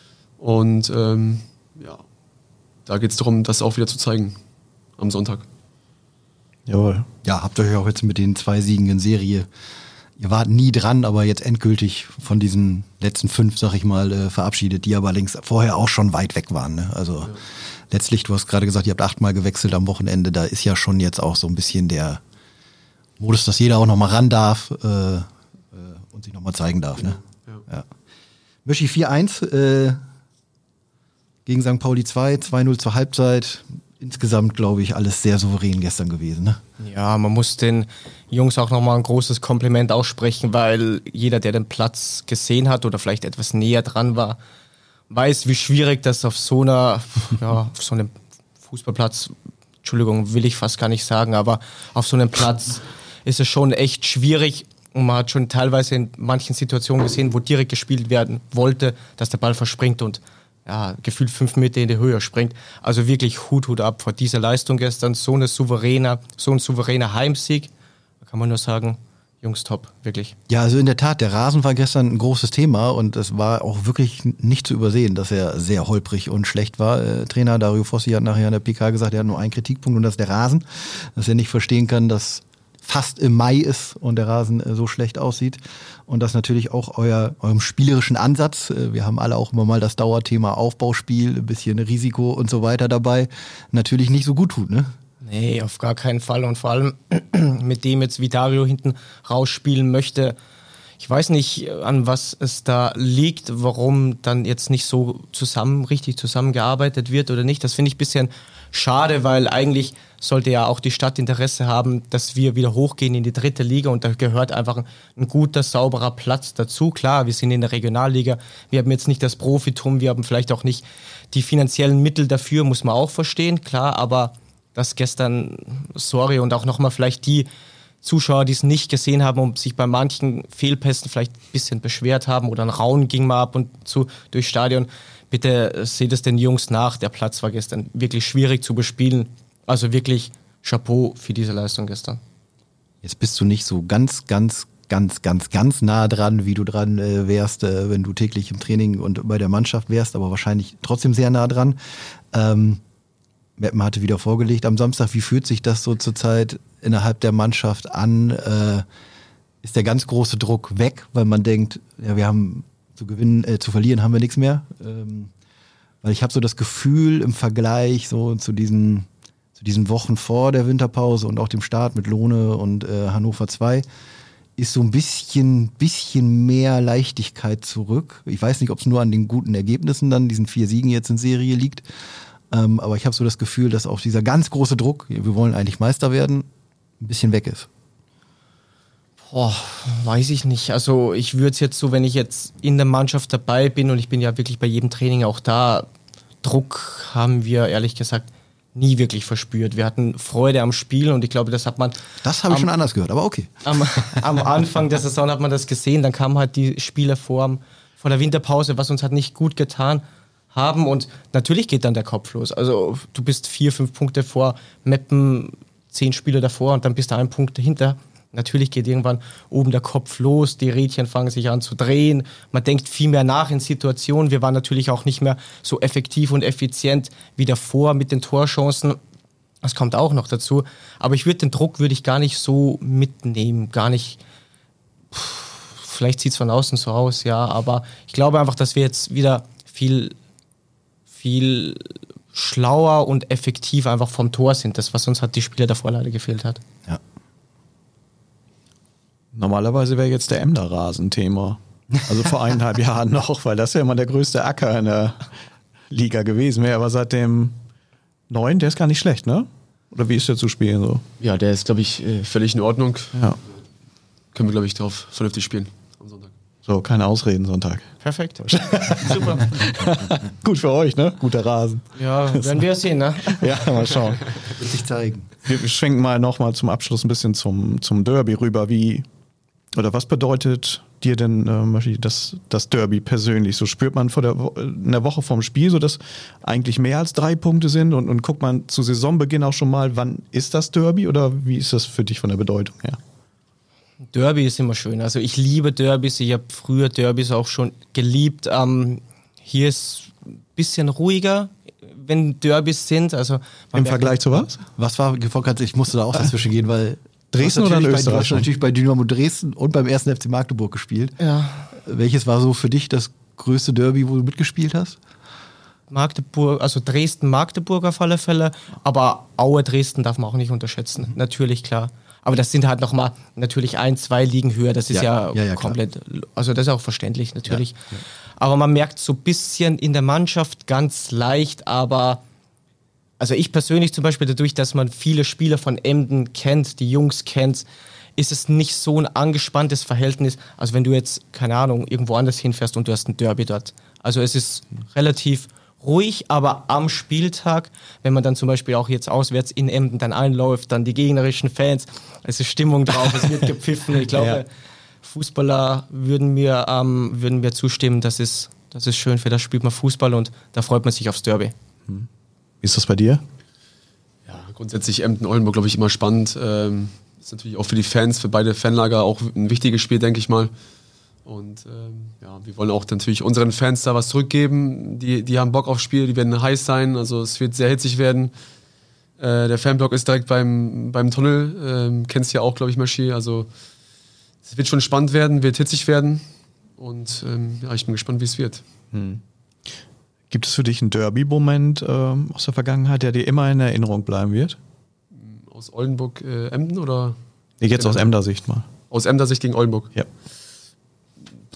Und ähm, ja, da geht es darum, das auch wieder zu zeigen am Sonntag. Jawohl. Ja, habt euch auch jetzt mit den zwei Siegen in Serie, ihr wart nie dran, aber jetzt endgültig von diesen letzten fünf, sag ich mal, äh, verabschiedet, die aber links vorher auch schon weit weg waren. Ne? Also ja. Letztlich, du hast gerade gesagt, ihr habt achtmal gewechselt am Wochenende, da ist ja schon jetzt auch so ein bisschen der Modus, dass jeder auch nochmal ran darf äh, äh, und sich nochmal zeigen darf. Ne? Ja. Ja. Möschi vier eins äh, gegen Sankt Pauli zwei, zwei null zur Halbzeit. Insgesamt, glaube ich, alles sehr souverän gestern gewesen. Ne? Ja, man muss den Jungs auch nochmal ein großes Kompliment aussprechen, weil jeder, der den Platz gesehen hat oder vielleicht etwas näher dran war, weiß, wie schwierig das auf so einer, ja, auf so einem Fußballplatz, Entschuldigung, will ich fast gar nicht sagen, aber auf so einem Platz ist es schon echt schwierig. Und man hat schon teilweise in manchen Situationen gesehen, wo direkt gespielt werden wollte, dass der Ball verspringt und ja, gefühlt fünf Meter in die Höhe springt. Also wirklich Hut, Hut ab vor dieser Leistung gestern. So, eine souveräner, so ein souveräner Heimsieg. Da kann man nur sagen, Jungs, top, wirklich. Ja, also in der Tat, der Rasen war gestern ein großes Thema und es war auch wirklich nicht zu übersehen, dass er sehr holprig und schlecht war. Äh, Trainer Dario Fossi hat nachher in der P K gesagt, er hat nur einen Kritikpunkt und das ist der Rasen. Dass er nicht verstehen kann, dass fast im Mai ist und der Rasen äh, so schlecht aussieht. Und das natürlich auch euer, eurem spielerischen Ansatz. Äh, wir haben alle auch immer mal das Dauerthema Aufbauspiel, ein bisschen Risiko und so weiter dabei. Natürlich nicht so gut tut, ne? Nee, auf gar keinen Fall. Und vor allem mit dem jetzt, wie Dario hinten rausspielen möchte, ich weiß nicht, an was es da liegt, warum dann jetzt nicht so zusammen, richtig zusammengearbeitet wird oder nicht. Das finde ich ein bisschen schade, weil eigentlich sollte ja auch die Stadt Interesse haben, dass wir wieder hochgehen in die dritte Liga und da gehört einfach ein, ein guter, sauberer Platz dazu. Klar, wir sind in der Regionalliga, wir haben jetzt nicht das Profitum, wir haben vielleicht auch nicht die finanziellen Mittel dafür, muss man auch verstehen, klar, aber das gestern, sorry, und auch nochmal vielleicht die Zuschauer, die es nicht gesehen haben und sich bei manchen Fehlpässen vielleicht ein bisschen beschwert haben oder ein Raunen ging mal ab und zu durchs Stadion, bitte seht es den Jungs nach, der Platz war gestern wirklich schwierig zu bespielen. Also wirklich Chapeau für diese Leistung gestern. Jetzt bist du nicht so ganz, ganz, ganz, ganz, ganz nah dran, wie du dran äh, wärst, äh, wenn du täglich im Training und bei der Mannschaft wärst, aber wahrscheinlich trotzdem sehr nah dran. Ähm, Meppen hatte wieder vorgelegt am Samstag. Wie fühlt sich das so zurzeit innerhalb der Mannschaft an? Äh, ist der ganz große Druck weg, weil man denkt, ja, wir haben zu gewinnen, äh, zu verlieren haben wir nichts mehr? Ähm, weil ich habe so das Gefühl im Vergleich so zu diesen zu diesen Wochen vor der Winterpause und auch dem Start mit Lohne und äh, Hannover zwei ist so ein bisschen, bisschen mehr Leichtigkeit zurück. Ich weiß nicht, ob es nur an den guten Ergebnissen dann, diesen vier Siegen jetzt in Serie liegt, ähm, aber ich habe so das Gefühl, dass auch dieser ganz große Druck, wir wollen eigentlich Meister werden, ein bisschen weg ist. Boah, weiß ich nicht. Also ich würde es jetzt so, wenn ich jetzt in der Mannschaft dabei bin und ich bin ja wirklich bei jedem Training auch da, Druck haben wir ehrlich gesagt nie wirklich verspürt. Wir hatten Freude am Spiel und ich glaube, das hat man... Das habe ich am, schon anders gehört, aber okay. Am, am Anfang der Saison hat man das gesehen, dann kamen halt die Spiele vor, vor der Winterpause, was uns halt nicht gut getan haben und natürlich geht dann der Kopf los. Also du bist vier, fünf Punkte vor Meppen, zehn Spiele davor und dann bist du einen Punkt dahinter. Natürlich geht irgendwann oben der Kopf los, die Rädchen fangen sich an zu drehen, man denkt viel mehr nach in Situationen. Wir waren natürlich auch nicht mehr so effektiv und effizient wie davor mit den Torchancen. Das kommt auch noch dazu. Aber ich würde den Druck würde ich gar nicht so mitnehmen, gar nicht. Pff, vielleicht sieht es von außen so aus, ja, aber ich glaube einfach, dass wir jetzt wieder viel, viel schlauer und effektiv einfach vom Tor sind. Das, was uns halt die Spiele davor leider gefehlt hat. Ja. Normalerweise wäre jetzt der Emder-Rasen Thema. Also vor eineinhalb Jahren noch, weil das ja immer der größte Acker in der Liga gewesen wäre. Aber seit dem neuen, der ist gar nicht schlecht, ne? Oder wie ist der zu spielen so? Ja, der ist, glaube ich, völlig in Ordnung. Ja. Können wir, glaube ich, drauf vernünftig spielen am Sonntag. So, keine Ausreden Sonntag. Perfekt. Super. Gut für euch, ne? Guter Rasen. Ja, werden wir sehen, ne? Ja, mal schauen. Wird sich zeigen. Wir schwenken mal nochmal zum Abschluss ein bisschen zum, zum Derby rüber. Wie oder was bedeutet dir denn äh, das, das Derby persönlich? So spürt man vor der Wo- in der Woche vorm Spiel, so dass eigentlich mehr als drei Punkte sind und, und guckt man zu Saisonbeginn auch schon mal, wann ist das Derby oder wie ist das für dich von der Bedeutung her? Derby ist immer schön. Also ich liebe Derbys. Ich habe früher Derbys auch schon geliebt. Ähm, hier ist ein bisschen ruhiger, wenn Derbys sind. Also Im Vergleich zu was? Was war, ich musste da auch dazwischen gehen, weil Dresden du hast oder natürlich bei, du Österreich? hast natürlich bei Dynamo Dresden und beim ersten F C Magdeburg gespielt. Ja. Welches war so für dich das größte Derby, wo du mitgespielt hast? Magdeburg, also Dresden-Magdeburg auf alle Fälle, aber Aue-Dresden darf man auch nicht unterschätzen, mhm. natürlich, klar. Aber das sind halt nochmal natürlich ein, zwei Ligen höher, das ist ja, Ja, ja, ja, komplett, also das ist auch verständlich, natürlich. Ja, ja. Aber man merkt so ein bisschen in der Mannschaft ganz leicht, aber also ich persönlich zum Beispiel, dadurch, dass man viele Spieler von Emden kennt, die Jungs kennt, ist es nicht so ein angespanntes Verhältnis, als wenn du jetzt, keine Ahnung, irgendwo anders hinfährst und du hast ein Derby dort. Also es ist relativ ruhig, aber am Spieltag, wenn man dann zum Beispiel auch jetzt auswärts in Emden dann einläuft, dann die gegnerischen Fans, es ist Stimmung drauf, es wird gepfiffen. Ich glaube, Ja. Fußballer würden mir, ähm, würden mir zustimmen, das ist, das ist schön, für das spielt man Fußball und da freut man sich aufs Derby. Wie ist das bei dir? Ja, grundsätzlich Emden-Oldenburg, glaube ich, immer spannend. Ähm, ist natürlich auch für die Fans, für beide Fanlager auch ein wichtiges Spiel, denke ich mal. Und ähm, ja, wir wollen auch natürlich unseren Fans da was zurückgeben. Die, die haben Bock aufs Spiel, die werden heiß sein. Also es wird sehr hitzig werden. Äh, der Fanblock ist direkt beim, beim Tunnel. Ähm, kennst ja auch, glaube ich, Maschi. Also es wird schon spannend werden, wird hitzig werden. Und ähm, ja, ich bin gespannt, wie es wird. Hm. Gibt es für dich einen Derby-Moment ähm, aus der Vergangenheit, der dir immer in Erinnerung bleiben wird? Aus Oldenburg, äh, Emden oder? Nee, jetzt aus Emder Sicht mal. Aus Emder Sicht gegen Oldenburg. Ja.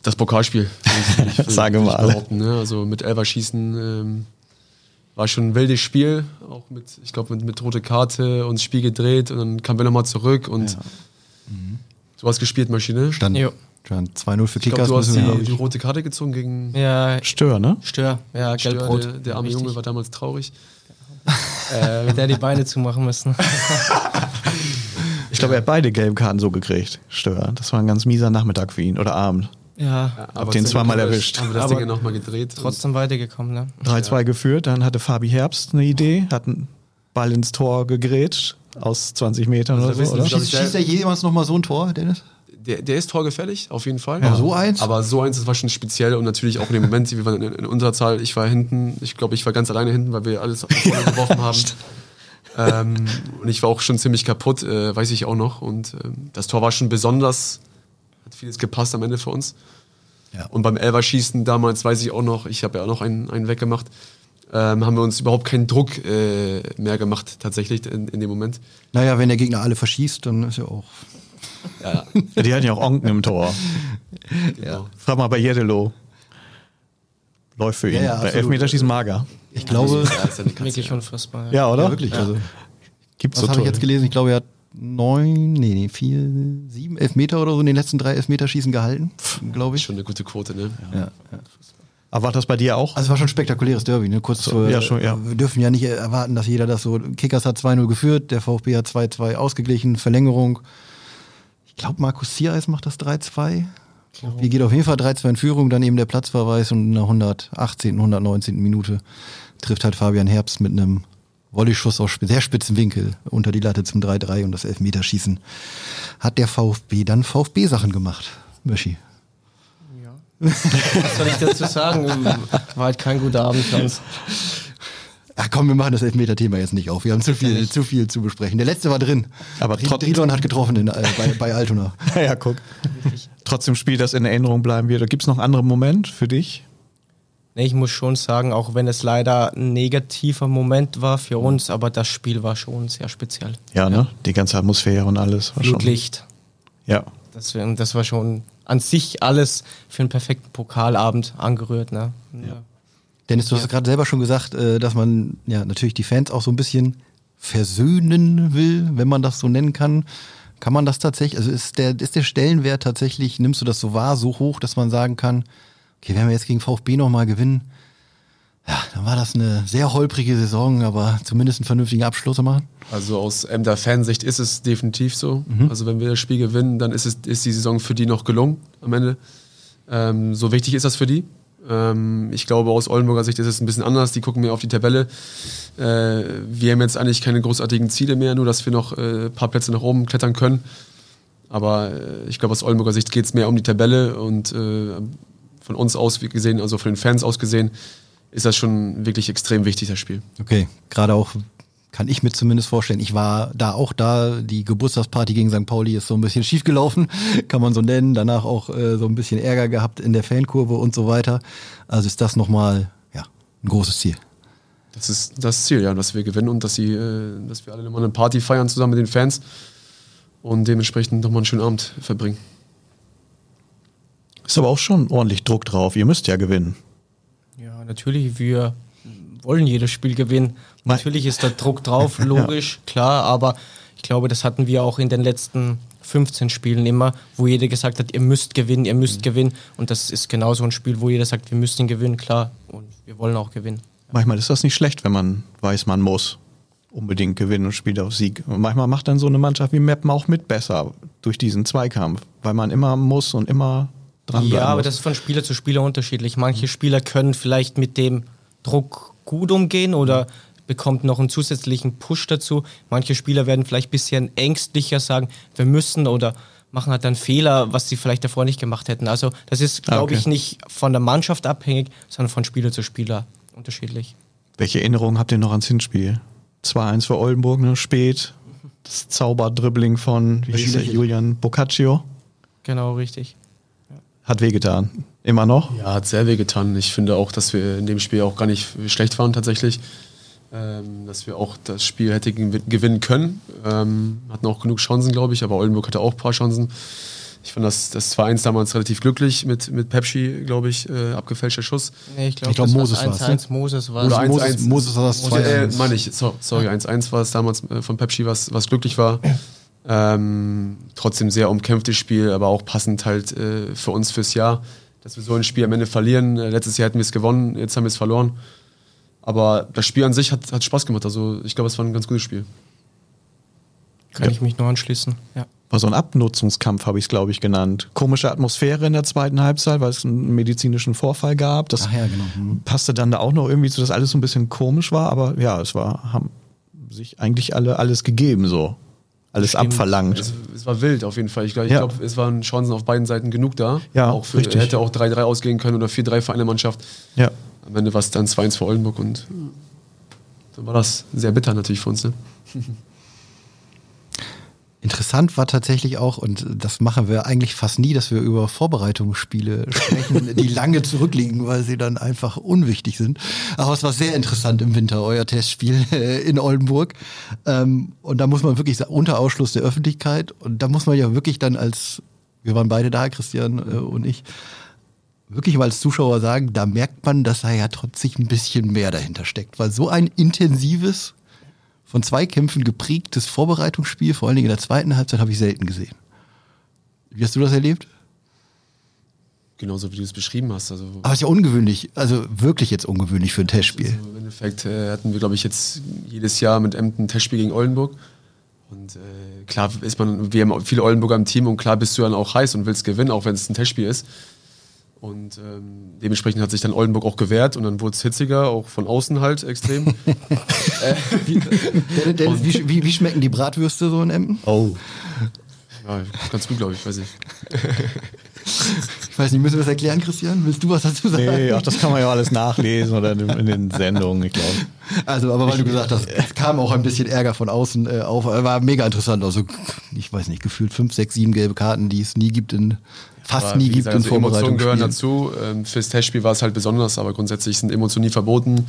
Das Pokalspiel. Ich, ich, Sage ich mal. behaupten, ne? Also mit Elferschießen ähm, war schon ein wildes Spiel. Auch mit, ich glaube, mit, mit rote Karte und das Spiel gedreht und dann kamen wir nochmal zurück und Ja. Mhm. du hast gespielt, Maschine. Stand, Jo. stand zwei null für Ich glaube, Kickers. du hast müssen wir, die, glaub die ich. rote Karte gezogen gegen Ja, Stör, ne? Stör. Ja, Stör. gelb-rot. Der, der arme Richtig. Junge war damals traurig. äh, mit der die Beine zumachen müssen. Ich glaube, er hat beide gelbe Karten so gekriegt. Stör. Das war ein ganz mieser Nachmittag für ihn oder Abend. Ja, Aber den zum zweimal Glück erwischt. Haben wir das Aber Ding nochmal gedreht. trotzdem weitergekommen, ne? drei zwei geführt, dann hatte Fabi Herbst eine Idee, hat einen Ball ins Tor gegrätscht aus zwanzig Metern Also oder wir so, wissen, oder? glaub Schießt, schießt er jemals nochmal so ein Tor, Dennis? Der, der ist torgefährlich, auf jeden Fall. Ja. So eins? Aber so eins, das war schon speziell und natürlich auch in dem Moment, wir waren in, in Unterzahl, ich war hinten, ich glaube, ich war ganz alleine hinten, weil wir alles auf die Vorne geworfen haben. ähm, und ich war auch schon ziemlich kaputt, äh, weiß ich auch noch. Und ähm, das Tor war schon besonders, hat vieles gepasst am Ende für uns. Ja. Und beim Elferschießen damals, weiß ich auch noch, ich habe ja auch noch einen, einen weggemacht, ähm, haben wir uns überhaupt keinen Druck äh, mehr gemacht, tatsächlich in, in dem Moment. Naja, wenn der Gegner alle verschießt, dann ist ja auch. Ja, Ja, die hatten ja auch Onken im Tor. genau. Frag mal bei Jedelo. Läuft für ihn. Ja, ja, bei absolut. Elfmeterschießen mager. Ich glaube. Ja, ist ja eine Katze. Wirklich unfassbar. Ja, oder? Ja, wirklich. Also, Gibt's was so habe ich toll. jetzt gelesen? Ich glaube, er hat neun, nee, nee, vier, sieben Elfmeter oder so in den letzten drei Elfmeterschießen gehalten, glaube ich. Schon eine gute Quote, ne? Ja, ja. Aber war das bei dir auch? Also es war schon ein spektakuläres Derby, ne? Kurz zur, ja, schon, ja. Wir dürfen ja nicht erwarten, dass jeder das so. Kickers hat zwei null geführt, der VfB hat zwei zwei ausgeglichen, Verlängerung. Ich glaube, Markus Ziereis macht das drei zwei. Wir geht auf jeden Fall drei zwei in Führung, dann eben der Platzverweis und in der hundertachtzehnten, hundertneunzehnten Minute trifft halt Fabian Herbst mit einem Volleyschuss aus sehr spitzen Winkel unter die Latte zum drei drei und das Elfmeterschießen hat der VfB dann VfB-Sachen gemacht. Möschi. Was soll ich dazu sagen? War halt kein guter Abend für uns. Ach komm, wir machen das Elfmeter-Thema jetzt nicht auf. Wir haben zu viel, zu viel zu besprechen. Der letzte war drin. Aber Dr- trotzdem- Drilon hat getroffen in, äh, bei, bei Altona. Ja, guck. Trotzdem Spiel, das in Erinnerung bleiben wird. Gibt es noch einen anderen Moment für dich? Nee, ich muss schon sagen, auch wenn es leider ein negativer Moment war für uns, aber das Spiel war schon sehr speziell. Ja, ne? Die ganze Atmosphäre und alles. War schon, Flutlicht. ja. Das, wär- das war schon an sich alles für einen perfekten Pokalabend angerührt. Ne? Ja. Dennis, du hast gerade selber schon gesagt, äh, dass man ja natürlich die Fans auch so ein bisschen versöhnen will, wenn man das so nennen kann. Kann man das tatsächlich, also ist der, ist der Stellenwert tatsächlich, nimmst du das so wahr, so hoch, dass man sagen kann, okay, wenn wir jetzt gegen VfB nochmal gewinnen, ja, dann war das eine sehr holprige Saison, aber zumindest einen vernünftigen Abschluss machen. Also aus Emder Fansicht ist es definitiv so. Also wenn wir das Spiel gewinnen, dann ist, es, ist die Saison für die noch gelungen am Ende. Ähm, so wichtig ist das für die. Ähm, ich glaube, aus Oldenburger Sicht ist es ein bisschen anders. Die gucken mehr auf die Tabelle. Äh, wir haben jetzt eigentlich keine großartigen Ziele mehr, nur dass wir noch äh, ein paar Plätze nach oben klettern können. Aber äh, ich glaube, aus Oldenburger Sicht geht es mehr um die Tabelle und äh, von uns aus gesehen, also von den Fans aus gesehen, ist das schon wirklich extrem wichtig, das Spiel. Okay, gerade auch kann ich mir zumindest vorstellen. Ich war da auch da, die Geburtstagsparty gegen Sankt Pauli ist so ein bisschen schief gelaufen, kann man so nennen. Danach auch äh, so ein bisschen Ärger gehabt in der Fankurve und so weiter. Also ist das nochmal ja, ein großes Ziel. Das ist das Ziel, ja, dass wir gewinnen und dass, sie, äh, dass wir alle nochmal eine Party feiern zusammen mit den Fans und dementsprechend nochmal einen schönen Abend verbringen. Ist aber auch schon ordentlich Druck drauf. Ihr müsst ja gewinnen. Ja, natürlich, wir wollen jedes Spiel gewinnen. Mei- Natürlich ist da Druck drauf, logisch, klar, aber ich glaube, das hatten wir auch in den letzten fünfzehn Spielen immer, wo jeder gesagt hat, ihr müsst gewinnen, ihr müsst gewinnen. Und das ist genau so ein Spiel, wo jeder sagt, wir müssen gewinnen, klar, und wir wollen auch gewinnen. Manchmal ist das nicht schlecht, wenn man weiß, man muss unbedingt gewinnen und spielt auf Sieg. Und manchmal macht dann so eine Mannschaft wie Meppen auch mit besser durch diesen Zweikampf, weil man immer muss und immer dranbleiben Ja, aber muss. das ist von Spieler zu Spieler unterschiedlich. Manche Spieler können vielleicht mit dem Druck gut umgehen oder bekommt noch einen zusätzlichen Push dazu. Manche Spieler werden vielleicht ein bisschen ängstlicher, sagen, wir müssen oder machen halt dann Fehler, was sie vielleicht davor nicht gemacht hätten. Also das ist, Ah, glaube okay. ich, nicht von der Mannschaft abhängig, sondern von Spieler zu Spieler unterschiedlich. Welche Erinnerungen habt ihr noch ans Hinspiel? zwei eins für Oldenburg, ne? Spät. Das Zauberdribbling von wie hieß der? Julian Boccaccio. Genau, richtig. Hat wehgetan. Immer noch? Ja, hat sehr weh getan. Ich finde auch, dass wir in dem Spiel auch gar nicht schlecht waren tatsächlich. Ähm, dass wir auch das Spiel hätten gewinnen können. Ähm, hatten auch genug Chancen, glaube ich, aber Oldenburg hatte auch ein paar Chancen. Ich fand das, das zwei eins damals relativ glücklich mit, mit Pepsi, glaube ich, äh, abgefälschter Schuss. Nee, ich glaube, Ich glaub, das Moses war war's, eins eins. Moses war Oder es. eins Moses, eins. Moses war das zwei Äh, eins. meine ich, so, sorry, eins eins war es damals äh, von Pepsi, was, was glücklich war. Ähm, trotzdem sehr umkämpftes Spiel, aber auch passend halt äh, für uns fürs Jahr, dass wir so ein Spiel am Ende verlieren. Äh, letztes Jahr hätten wir es gewonnen, jetzt haben wir es verloren. Aber das Spiel an sich hat, hat Spaß gemacht. Also ich glaube, es war ein ganz gutes Spiel. Kann ich mich nur anschließen. Ja. War so ein Abnutzungskampf, habe ich es, glaube ich, genannt. Komische Atmosphäre in der zweiten Halbzeit, weil es einen medizinischen Vorfall gab. Das Ach ja, genau. Mhm. passte dann da auch noch irgendwie zu, dass alles so ein bisschen komisch war. Aber ja, es war, haben sich eigentlich alle alles gegeben so. Alles Stimmt. abverlangt. Es, es war wild auf jeden Fall. Ich glaube, Ja. glaub, es waren Chancen auf beiden Seiten genug da. Ja, auch für, richtig. hätte auch drei drei ausgehen können oder vier drei für eine Mannschaft. Ja. Am Ende war es dann zwei eins für Oldenburg und dann war das sehr bitter natürlich für uns. Ne? Interessant war tatsächlich auch, und das machen wir eigentlich fast nie, dass wir über Vorbereitungsspiele sprechen, die lange zurückliegen, weil sie dann einfach unwichtig sind. Aber es war sehr interessant im Winter, euer Testspiel in Oldenburg. Und da muss man wirklich sagen, unter Ausschluss der Öffentlichkeit, und da muss man ja wirklich dann als, wir waren beide da, Christian und ich, wirklich mal als Zuschauer sagen, da merkt man, dass da ja trotzdem ein bisschen mehr dahinter steckt, weil so ein intensives, von Zweikämpfen geprägtes Vorbereitungsspiel, vor allen Dingen in der zweiten Halbzeit, habe ich selten gesehen. Wie hast du das erlebt? Genauso wie du es beschrieben hast. Also, Aber es ist ja ungewöhnlich, also wirklich jetzt ungewöhnlich für ein Testspiel. also im Endeffekt äh, hatten wir, glaube ich, jetzt jedes Jahr mit Emden ein Testspiel gegen Oldenburg. Und äh, klar ist man, wir haben viele Oldenburger im Team und klar bist du dann auch heiß und willst gewinnen, auch wenn es ein Testspiel ist. Und ähm, dementsprechend hat sich dann Oldenburg auch gewehrt und dann wurde es hitziger, auch von außen halt extrem. äh, Dennis, Dennis, wie, wie, wie schmecken die Bratwürste so in Emden? Oh. ja, ganz gut, glaube ich, weiß ich. Ich weiß nicht, müssen wir das erklären, Christian? Willst du was dazu sagen? Nee, ach, das kann man ja alles nachlesen oder in, in den Sendungen, ich glaube. Also, aber weil du gesagt hast, es kam auch ein bisschen Ärger von außen äh, auf. War mega interessant. Also, ich weiß nicht, gefühlt fünf, sechs, sieben gelbe Karten, die es nie gibt in, fast Aber nie wie gibt gesagt, in also Emotionen gehören Vorbereitungsspielen. dazu. Ähm, fürs Testspiel war es halt besonders, aber grundsätzlich sind Emotionen nie verboten.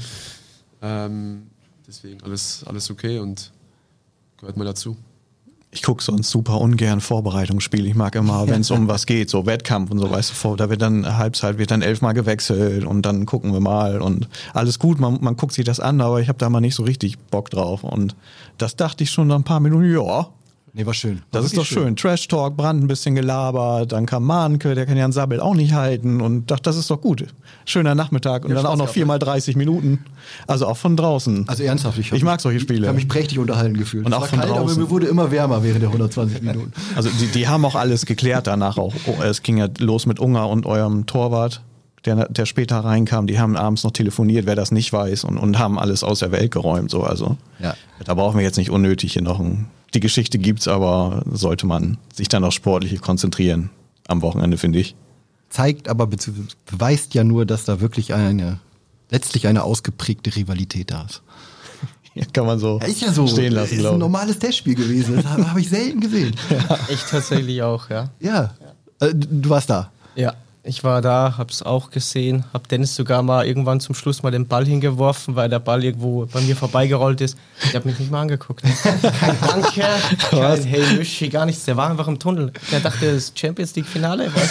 Ähm, deswegen alles, alles okay und gehört mal dazu. Ich gucke sonst super ungern Vorbereitungsspiele. Ich mag immer, wenn es um was geht, so Wettkampf und so, weißt du, vor, da wird dann Halbzeit, wird dann elfmal gewechselt und dann gucken wir mal und alles gut, man, man guckt sich das an, aber ich habe da mal nicht so richtig Bock drauf und das dachte ich schon nach ein paar Minuten, ja, Nee, war schön. War das ist doch wirklich schön. Trash Talk, Brand ein bisschen gelabert, dann kam Mahnke, der kann Jan Sabbel auch nicht halten und dachte, das ist doch gut. Schöner Nachmittag und Ja, dann auch Spaß noch gehabt, vier mal dreißig Minuten, also auch von draußen. Also ernsthaft, ich, hab Ich mag solche Spiele. Ich habe mich prächtig unterhalten gefühlt. Und Es auch war von kalt, aber draußen. mir wurde immer wärmer während der hundertzwanzig Minuten. Also die, die haben auch alles geklärt danach auch. Oh, es ging ja los mit Unger und eurem Torwart, der, der später reinkam. Die haben abends noch telefoniert, wer das nicht weiß, und, und haben alles aus der Welt geräumt. So. Also Ja. da brauchen wir jetzt nicht unnötig hier noch ein... Die Geschichte gibt's, aber sollte man sich dann auf Sportliche konzentrieren am Wochenende, finde ich. Zeigt aber, beziehungsweise beweist ja nur, dass da wirklich eine, letztlich eine ausgeprägte Rivalität da ist. Ja, kann man so Ja, ist ja so. stehen lassen, ist ein glaube ich. normales Testspiel gewesen. Das habe hab ich selten gesehen. Ich tatsächlich auch, ja. Ja. Äh, Du warst da. Ja, ich war da, hab's auch gesehen, hab Dennis sogar mal irgendwann zum Schluss mal den Ball hingeworfen, weil der Ball irgendwo bei mir vorbeigerollt ist. Der hat mich nicht mal angeguckt. Kein Danke, kein Hey Michi, gar nichts. Der war einfach im Tunnel. Der dachte, das ist Champions League Finale, weiß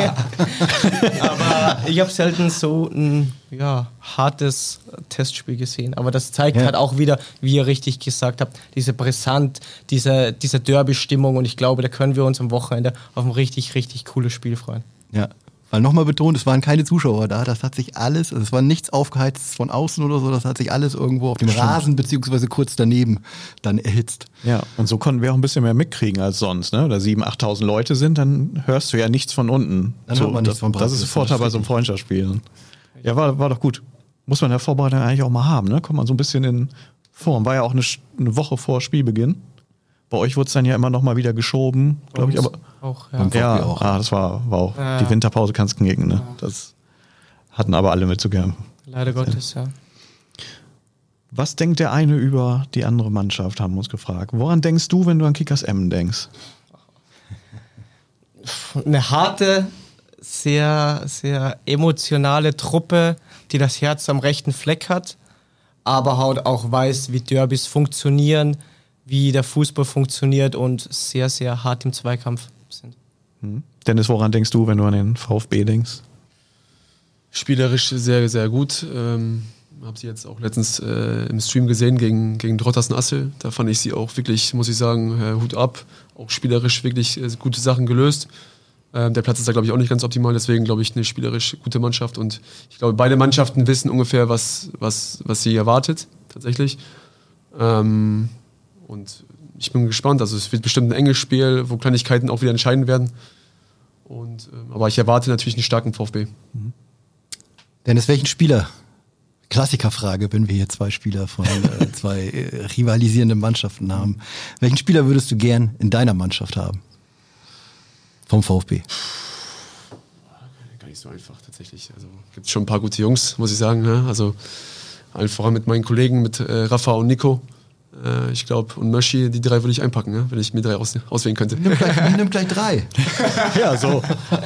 ich nicht. Aber ich habe selten so ein ja, hartes Testspiel gesehen. Aber das zeigt Ja. halt auch wieder, wie ihr richtig gesagt habt, diese Brisant, diese, diese Derby-Stimmung. Und ich glaube, da können wir uns am Wochenende auf ein richtig, richtig cooles Spiel freuen. Ja. Weil nochmal betont, es waren keine Zuschauer da. Das hat sich alles, also es war nichts aufgeheizt von außen oder so. Das hat sich alles irgendwo auf dem Rasen beziehungsweise kurz daneben dann erhitzt. Ja, und so konnten wir auch ein bisschen mehr mitkriegen als sonst. Ne? Da siebentausend, achttausend Leute sind, dann hörst du ja nichts von unten. Dann so, hört man nichts das, von das ist Bratwürsten, Vorteil das bei ist so einem Freundschaftsspiel. Ja, war, war doch gut. Muss man in der Vorbereitung eigentlich auch mal haben. Ne? Kommt man so ein bisschen in Form. War ja auch eine, eine Woche vor Spielbeginn. Bei euch wurde es dann ja immer noch mal wieder geschoben, glaube ich. Aber Auch, ja. Beim ja, VfB auch. ah, das war, war auch Ja. die Winterpause kannst knicken. Ne? Das hatten aber alle mitzugeben. Leider Gottes, ja. Was denkt der eine über die andere Mannschaft, haben wir uns gefragt. Woran denkst du, wenn du an Kickers Emmen denkst? Eine harte, sehr, sehr emotionale Truppe, die das Herz am rechten Fleck hat, aber halt auch weiß, wie Derbys funktionieren, wie der Fußball funktioniert und sehr, sehr hart im Zweikampf sind. Hm. Dennis, woran denkst du, wenn du an den VfB denkst? Spielerisch sehr, sehr gut. Ähm, habe sie jetzt auch letztens äh, im Stream gesehen gegen, gegen Drottersen Assel. Da fand ich sie auch wirklich, muss ich sagen, äh, Hut ab. Auch spielerisch wirklich äh, gute Sachen gelöst. Ähm, der Platz ist da, glaube ich, auch nicht ganz optimal. Deswegen, glaube ich, eine spielerisch gute Mannschaft. Und ich glaube, beide Mannschaften wissen ungefähr, was, was, was sie erwartet, tatsächlich. Ähm, und ich bin gespannt. Also es wird bestimmt ein enges Spiel, wo Kleinigkeiten auch wieder entscheiden werden. Und, ähm, aber ich erwarte natürlich einen starken VfB. Mhm. Dennis, welchen Spieler? Klassikerfrage, wenn wir hier zwei Spieler von äh, zwei äh, rivalisierenden Mannschaften haben. Welchen Spieler würdest du gern in deiner Mannschaft haben? Vom VfB? Gar nicht so einfach, tatsächlich. Also gibt es schon ein paar gute Jungs, muss ich sagen. Ne? Also allen voran mit meinen Kollegen, mit äh, Rafa und Nico. Äh, ich glaube, und Möschi, die drei würde ich einpacken, ne? Wenn ich mir drei aus, auswählen könnte. Nimm gleich, nimm gleich drei. Ja, so.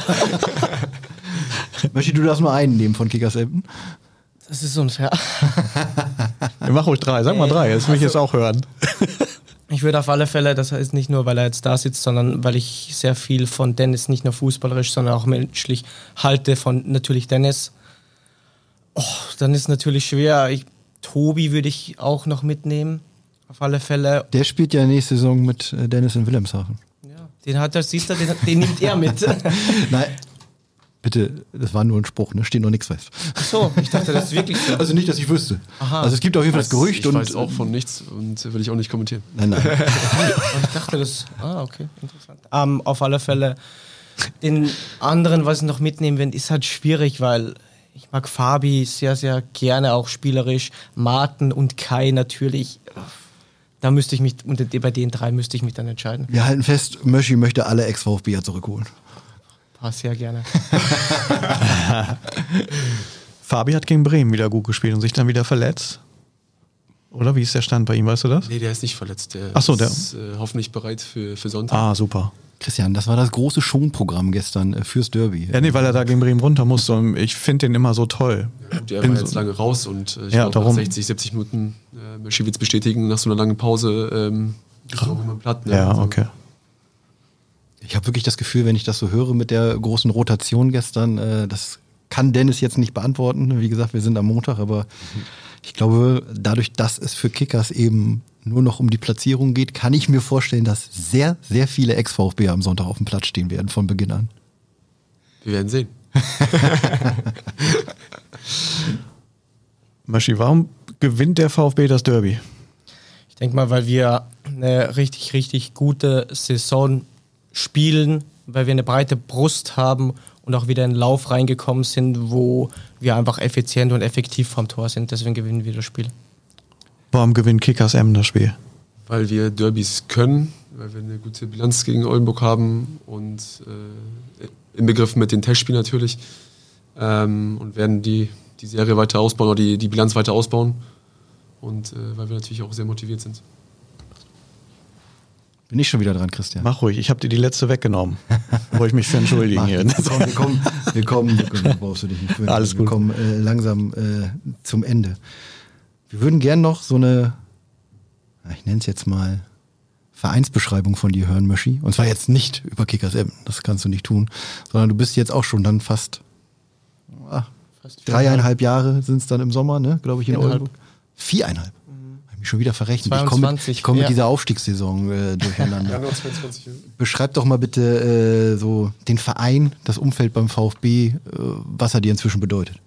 Möschi, du darfst nur einen nehmen von Kickers Emden. Das ist unfair. Ja, mach ruhig drei, sag mal drei, das will ich jetzt auch hören. Ich würde auf alle Fälle, das heißt nicht nur, weil er jetzt da sitzt, sondern weil ich sehr viel von Dennis, nicht nur fußballerisch, sondern auch menschlich halte, von natürlich Dennis. Oh, dann ist natürlich schwer. Ich, Tobi würde ich auch noch mitnehmen, auf alle Fälle. Der spielt ja nächste Saison mit Dennis in Wilhelmshaven. Ja, den hat er, siehst du, den, den nimmt er mit. Nein. Bitte, das war nur ein Spruch, ne? Steht noch nichts fest. Ach so, ich dachte, das ist wirklich so. Also nicht, dass ich wüsste. Aha. Also es gibt auf jeden Fall das Gerücht. Ich und weiß auch von nichts und will ich auch nicht kommentieren. Nein, nein. Ich dachte, das... Ah, okay, interessant. Ähm, auf alle Fälle, den anderen, was ich noch mitnehmen will, ist halt schwierig, weil ich mag Fabi sehr, sehr gerne, auch spielerisch. Martin und Kai natürlich. Da müsste ich mich, unter, bei den drei müsste ich mich dann entscheiden. Wir halten fest, Möschi möchte alle Ex-VfBer zurückholen. Sehr gerne. Fabi hat gegen Bremen wieder gut gespielt und sich dann wieder verletzt. Oder wie ist der Stand bei ihm, weißt du das? Nee, der ist nicht verletzt. Der Ach so, der ist äh, hoffentlich bereit für, für Sonntag. Ah, super. Christian, das war das große Schonprogramm gestern äh, fürs Derby. Ja, nee, weil er da gegen Bremen runter musste und ich finde den immer so toll. Ja, gut, er Bin war jetzt so lange raus und äh, ich ja, glaube, nach sechzig, siebzig Minuten, äh, Möschi wird es bestätigen, nach so einer langen Pause ähm, ist auch immer platt. Ne? Ja, also, okay. Ich habe wirklich das Gefühl, wenn ich das so höre mit der großen Rotation gestern, äh, das kann Dennis jetzt nicht beantworten. Wie gesagt, wir sind am Montag, aber mhm. ich glaube, dadurch, dass es für Kickers eben nur noch um die Platzierung geht, kann ich mir vorstellen, dass sehr, sehr viele Ex-VfB am Sonntag auf dem Platz stehen werden von Beginn an. Wir werden sehen. Möschi, warum gewinnt der VfB das Derby? Ich denke mal, weil wir eine richtig, richtig gute Saison spielen, weil wir eine breite Brust haben und auch wieder in den Lauf reingekommen sind, wo wir einfach effizient und effektiv vom Tor sind. Deswegen gewinnen wir das Spiel. Warum gewinnt Kickers Emden das Spiel? Weil wir Derbys können, weil wir eine gute Bilanz gegen Oldenburg haben und äh, im Begriff mit den Testspielen natürlich ähm, und werden die, die Serie weiter ausbauen oder die, die Bilanz weiter ausbauen und äh, weil wir natürlich auch sehr motiviert sind. Bin ich schon wieder dran, Christian? Mach ruhig, ich habe dir die letzte weggenommen. Wollte ich mich für entschuldigen Mach, hier. Komm, wir kommen, wir kommen, wir kommen, brauchst du dich nicht für. Alles wir gut. kommen äh, langsam äh, zum Ende. Wir würden gern noch so eine, ich nenne es jetzt mal, Vereinsbeschreibung von dir hören, Möschi. Und zwar jetzt nicht über Kickers Emden, das kannst du nicht tun, sondern du bist jetzt auch schon dann fast, ah, fast dreieinhalb Jahre sind es dann im Sommer, ne, glaube ich, in Viereinhalb. Oldenburg. Viereinhalb. Schon wieder verrechnet. Ich komme zweiundzwanzig, mit, ich komm mit ja. dieser Aufstiegssaison äh, durcheinander. Januar zweiundzwanzig. Ja. Beschreib doch mal bitte äh, so den Verein, das Umfeld beim VfB, äh, was er dir inzwischen bedeutet.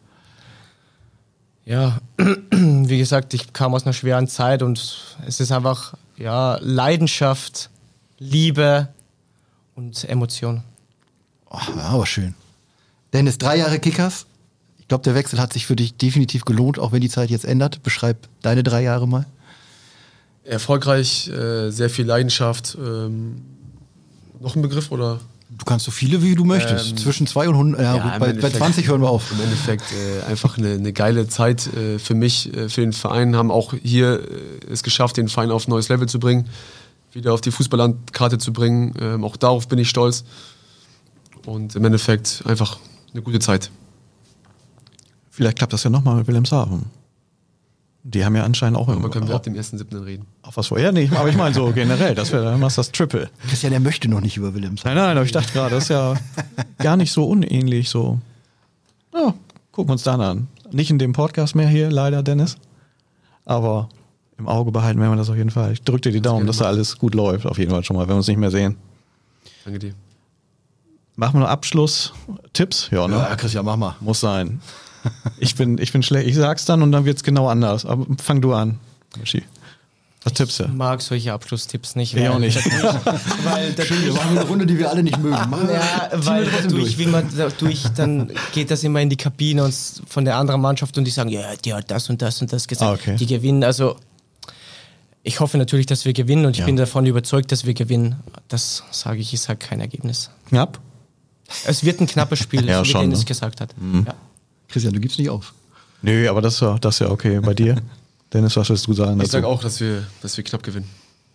Ja, wie gesagt, ich kam aus einer schweren Zeit und es ist einfach ja, Leidenschaft, Liebe und Emotion. Oh, aber schön. Dennis, drei Jahre Kickers. Ich glaube, der Wechsel hat sich für dich definitiv gelohnt, auch wenn die Zeit jetzt ändert. Beschreib deine drei Jahre mal. Erfolgreich, äh, sehr viel Leidenschaft. Ähm, noch ein Begriff oder? Du kannst so viele, wie du möchtest. Ähm, Zwischen zwei und hundert. Ja, ja, gut, im bei, bei Endeffekt- zwanzig hören wir auf. Im Endeffekt äh, einfach eine, eine geile Zeit äh, für mich, äh, für den Verein. Haben auch hier äh, es geschafft, den Verein auf ein neues Level zu bringen, wieder auf die Fußballlandkarte zu bringen. Ähm, auch darauf bin ich stolz. Und im Endeffekt einfach eine gute Zeit. Vielleicht klappt das ja nochmal mit Wilhelmshaven. Die haben ja anscheinend auch Darüber immer. können wir ab dem ersten siebten dann reden. Auf was vorher? Nee, aber ich meine so generell, das wäre dann machst das Triple. Christian, der möchte noch nicht über Willems. Nein, nein, aber ich dachte gerade, das ist ja gar nicht so unähnlich so. Ja, gucken wir uns dann an. Nicht in dem Podcast mehr hier, leider, Dennis. Aber im Auge behalten werden wir das auf jeden Fall. Ich drücke dir die Daumen, dass da alles gut läuft, auf jeden Fall schon mal, wenn wir uns nicht mehr sehen. Danke dir. Machen wir noch Abschluss-Tipps? Ja, ne? Ja, Christian, mach mal. Muss sein. Ich bin, ich bin schlecht. Ich sag's dann und dann wird's genau anders. Aber fang du an, Michi. Was tippst du? Ich mag solche Abschlusstipps nicht. Ich auch nicht. Weil dadurch, Wir machen eine Runde, die wir alle nicht mögen. ja, weil dadurch, wie man dadurch, dann geht das immer in die Kabine und s- von der anderen Mannschaft und die sagen, ja, die hat das und das und das gesagt. Ah, okay. Die gewinnen. Also ich hoffe natürlich, dass wir gewinnen und ich Ja. bin davon überzeugt, dass wir gewinnen. Das sage ich, ich sage kein Ergebnis. Knapp? Es wird ein knappes Spiel, Ja, so wie schon, Dennis ne? gesagt hat. Ja. Christian, du gibst nicht auf. Nö, aber das ist ja, das ist ja okay. Bei dir? Dennis, was willst du sagen Ich dazu? sage auch, dass wir, dass wir knapp gewinnen.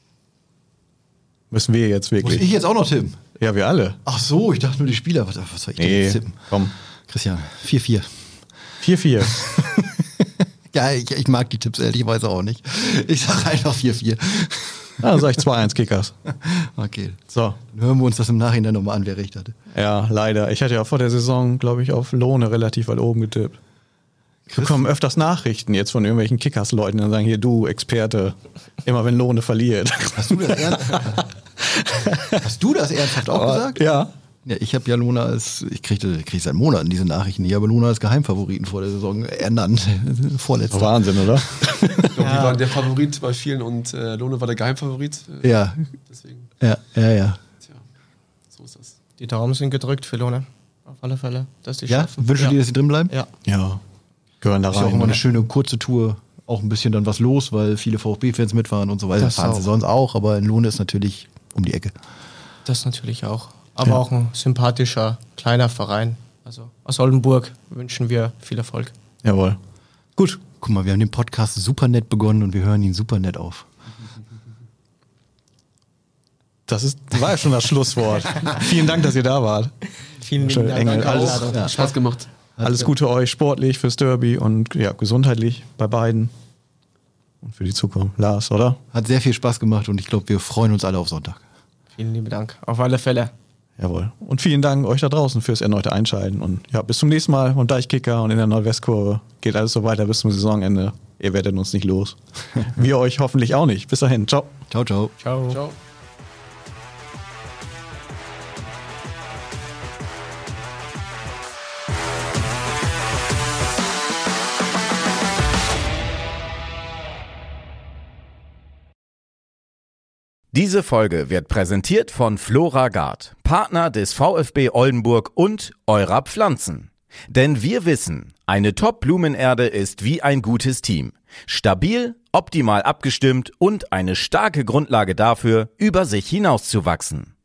Müssen wir jetzt Muss wirklich? ich jetzt auch noch tippen? Ja, wir alle. Ach so, ich dachte nur die Spieler. Was, was soll ich denn Nee, jetzt tippen? komm. Christian, vier vier. vier vier. Ja, ich, ich mag die Tipps ehrlicherweise auch nicht. Ich sage einfach vier vier. Ja, dann sag ich zwei eins Kickers. Okay. So. Dann hören wir uns das im Nachhinein nochmal an, wer recht hatte. Ja, leider. Ich hatte ja vor der Saison, glaube ich, auf Lohne relativ weit oben getippt. Wir bekommen öfters Nachrichten jetzt von irgendwelchen Kickers-Leuten, die sagen, hier, du, Experte, immer wenn Lohne verliert. Hast du das ernsthaft, Hast du das ernsthaft auch gesagt? Ja. Ja, ich habe ja Luna als, ich kriege krieg seit Monaten diese Nachrichten, ich habe Luna als Geheimfavoriten vor der Saison ernannt. Vorletzter. Wahnsinn, oder? Ich glaube, die waren der Favorit bei vielen und äh, Lohne war der Geheimfavorit. Äh, Ja, Deswegen, ja, ja, ja. tja, so ist das. Die Daumen sind gedrückt für Lohne. Auf alle Fälle. Dass die Ja, schaffen. wünschst du ja. dir, dass sie drin bleiben? Ja. Ja. Gehören da Ist ja auch rein. immer eine oder? schöne kurze Tour, auch ein bisschen dann was los, weil viele VfB-Fans mitfahren und so weiter. Das Das fahren sie auch. sonst auch, aber in Lohne ist natürlich um die Ecke. Das natürlich auch. Aber Ja. auch ein sympathischer, kleiner Verein. Also aus Oldenburg wünschen wir viel Erfolg. Jawohl. Gut. Guck mal, wir haben den Podcast super nett begonnen und wir hören ihn super nett auf. Das ist, war ja schon das Schlusswort. Vielen Dank, dass ihr da wart. Vielen Schön, lieben Dank Engel. für die Alles- Einladung. ja. Spaß gemacht. Alles Gute euch sportlich fürs Derby und ja, gesundheitlich bei beiden. Und für die Zukunft. Lars, oder? Hat sehr viel Spaß gemacht und ich glaube, wir freuen uns alle auf Sonntag. Vielen lieben Dank. Auf alle Fälle. Jawohl. Und vielen Dank euch da draußen fürs erneute Einschalten. Und ja, bis zum nächsten Mal. Und Deichkicker und in der Nordwestkurve geht alles so weiter bis zum Saisonende. Ihr werdet uns nicht los. Wir euch hoffentlich auch nicht. Bis dahin. Ciao. Ciao, ciao. Ciao. Ciao. Diese Folge wird präsentiert von Flora Guard, Partner des VfB Oldenburg und eurer Pflanzen. Denn wir wissen, eine Top-Blumenerde ist wie ein gutes Team. Stabil, optimal abgestimmt und eine starke Grundlage dafür, über sich hinauszuwachsen.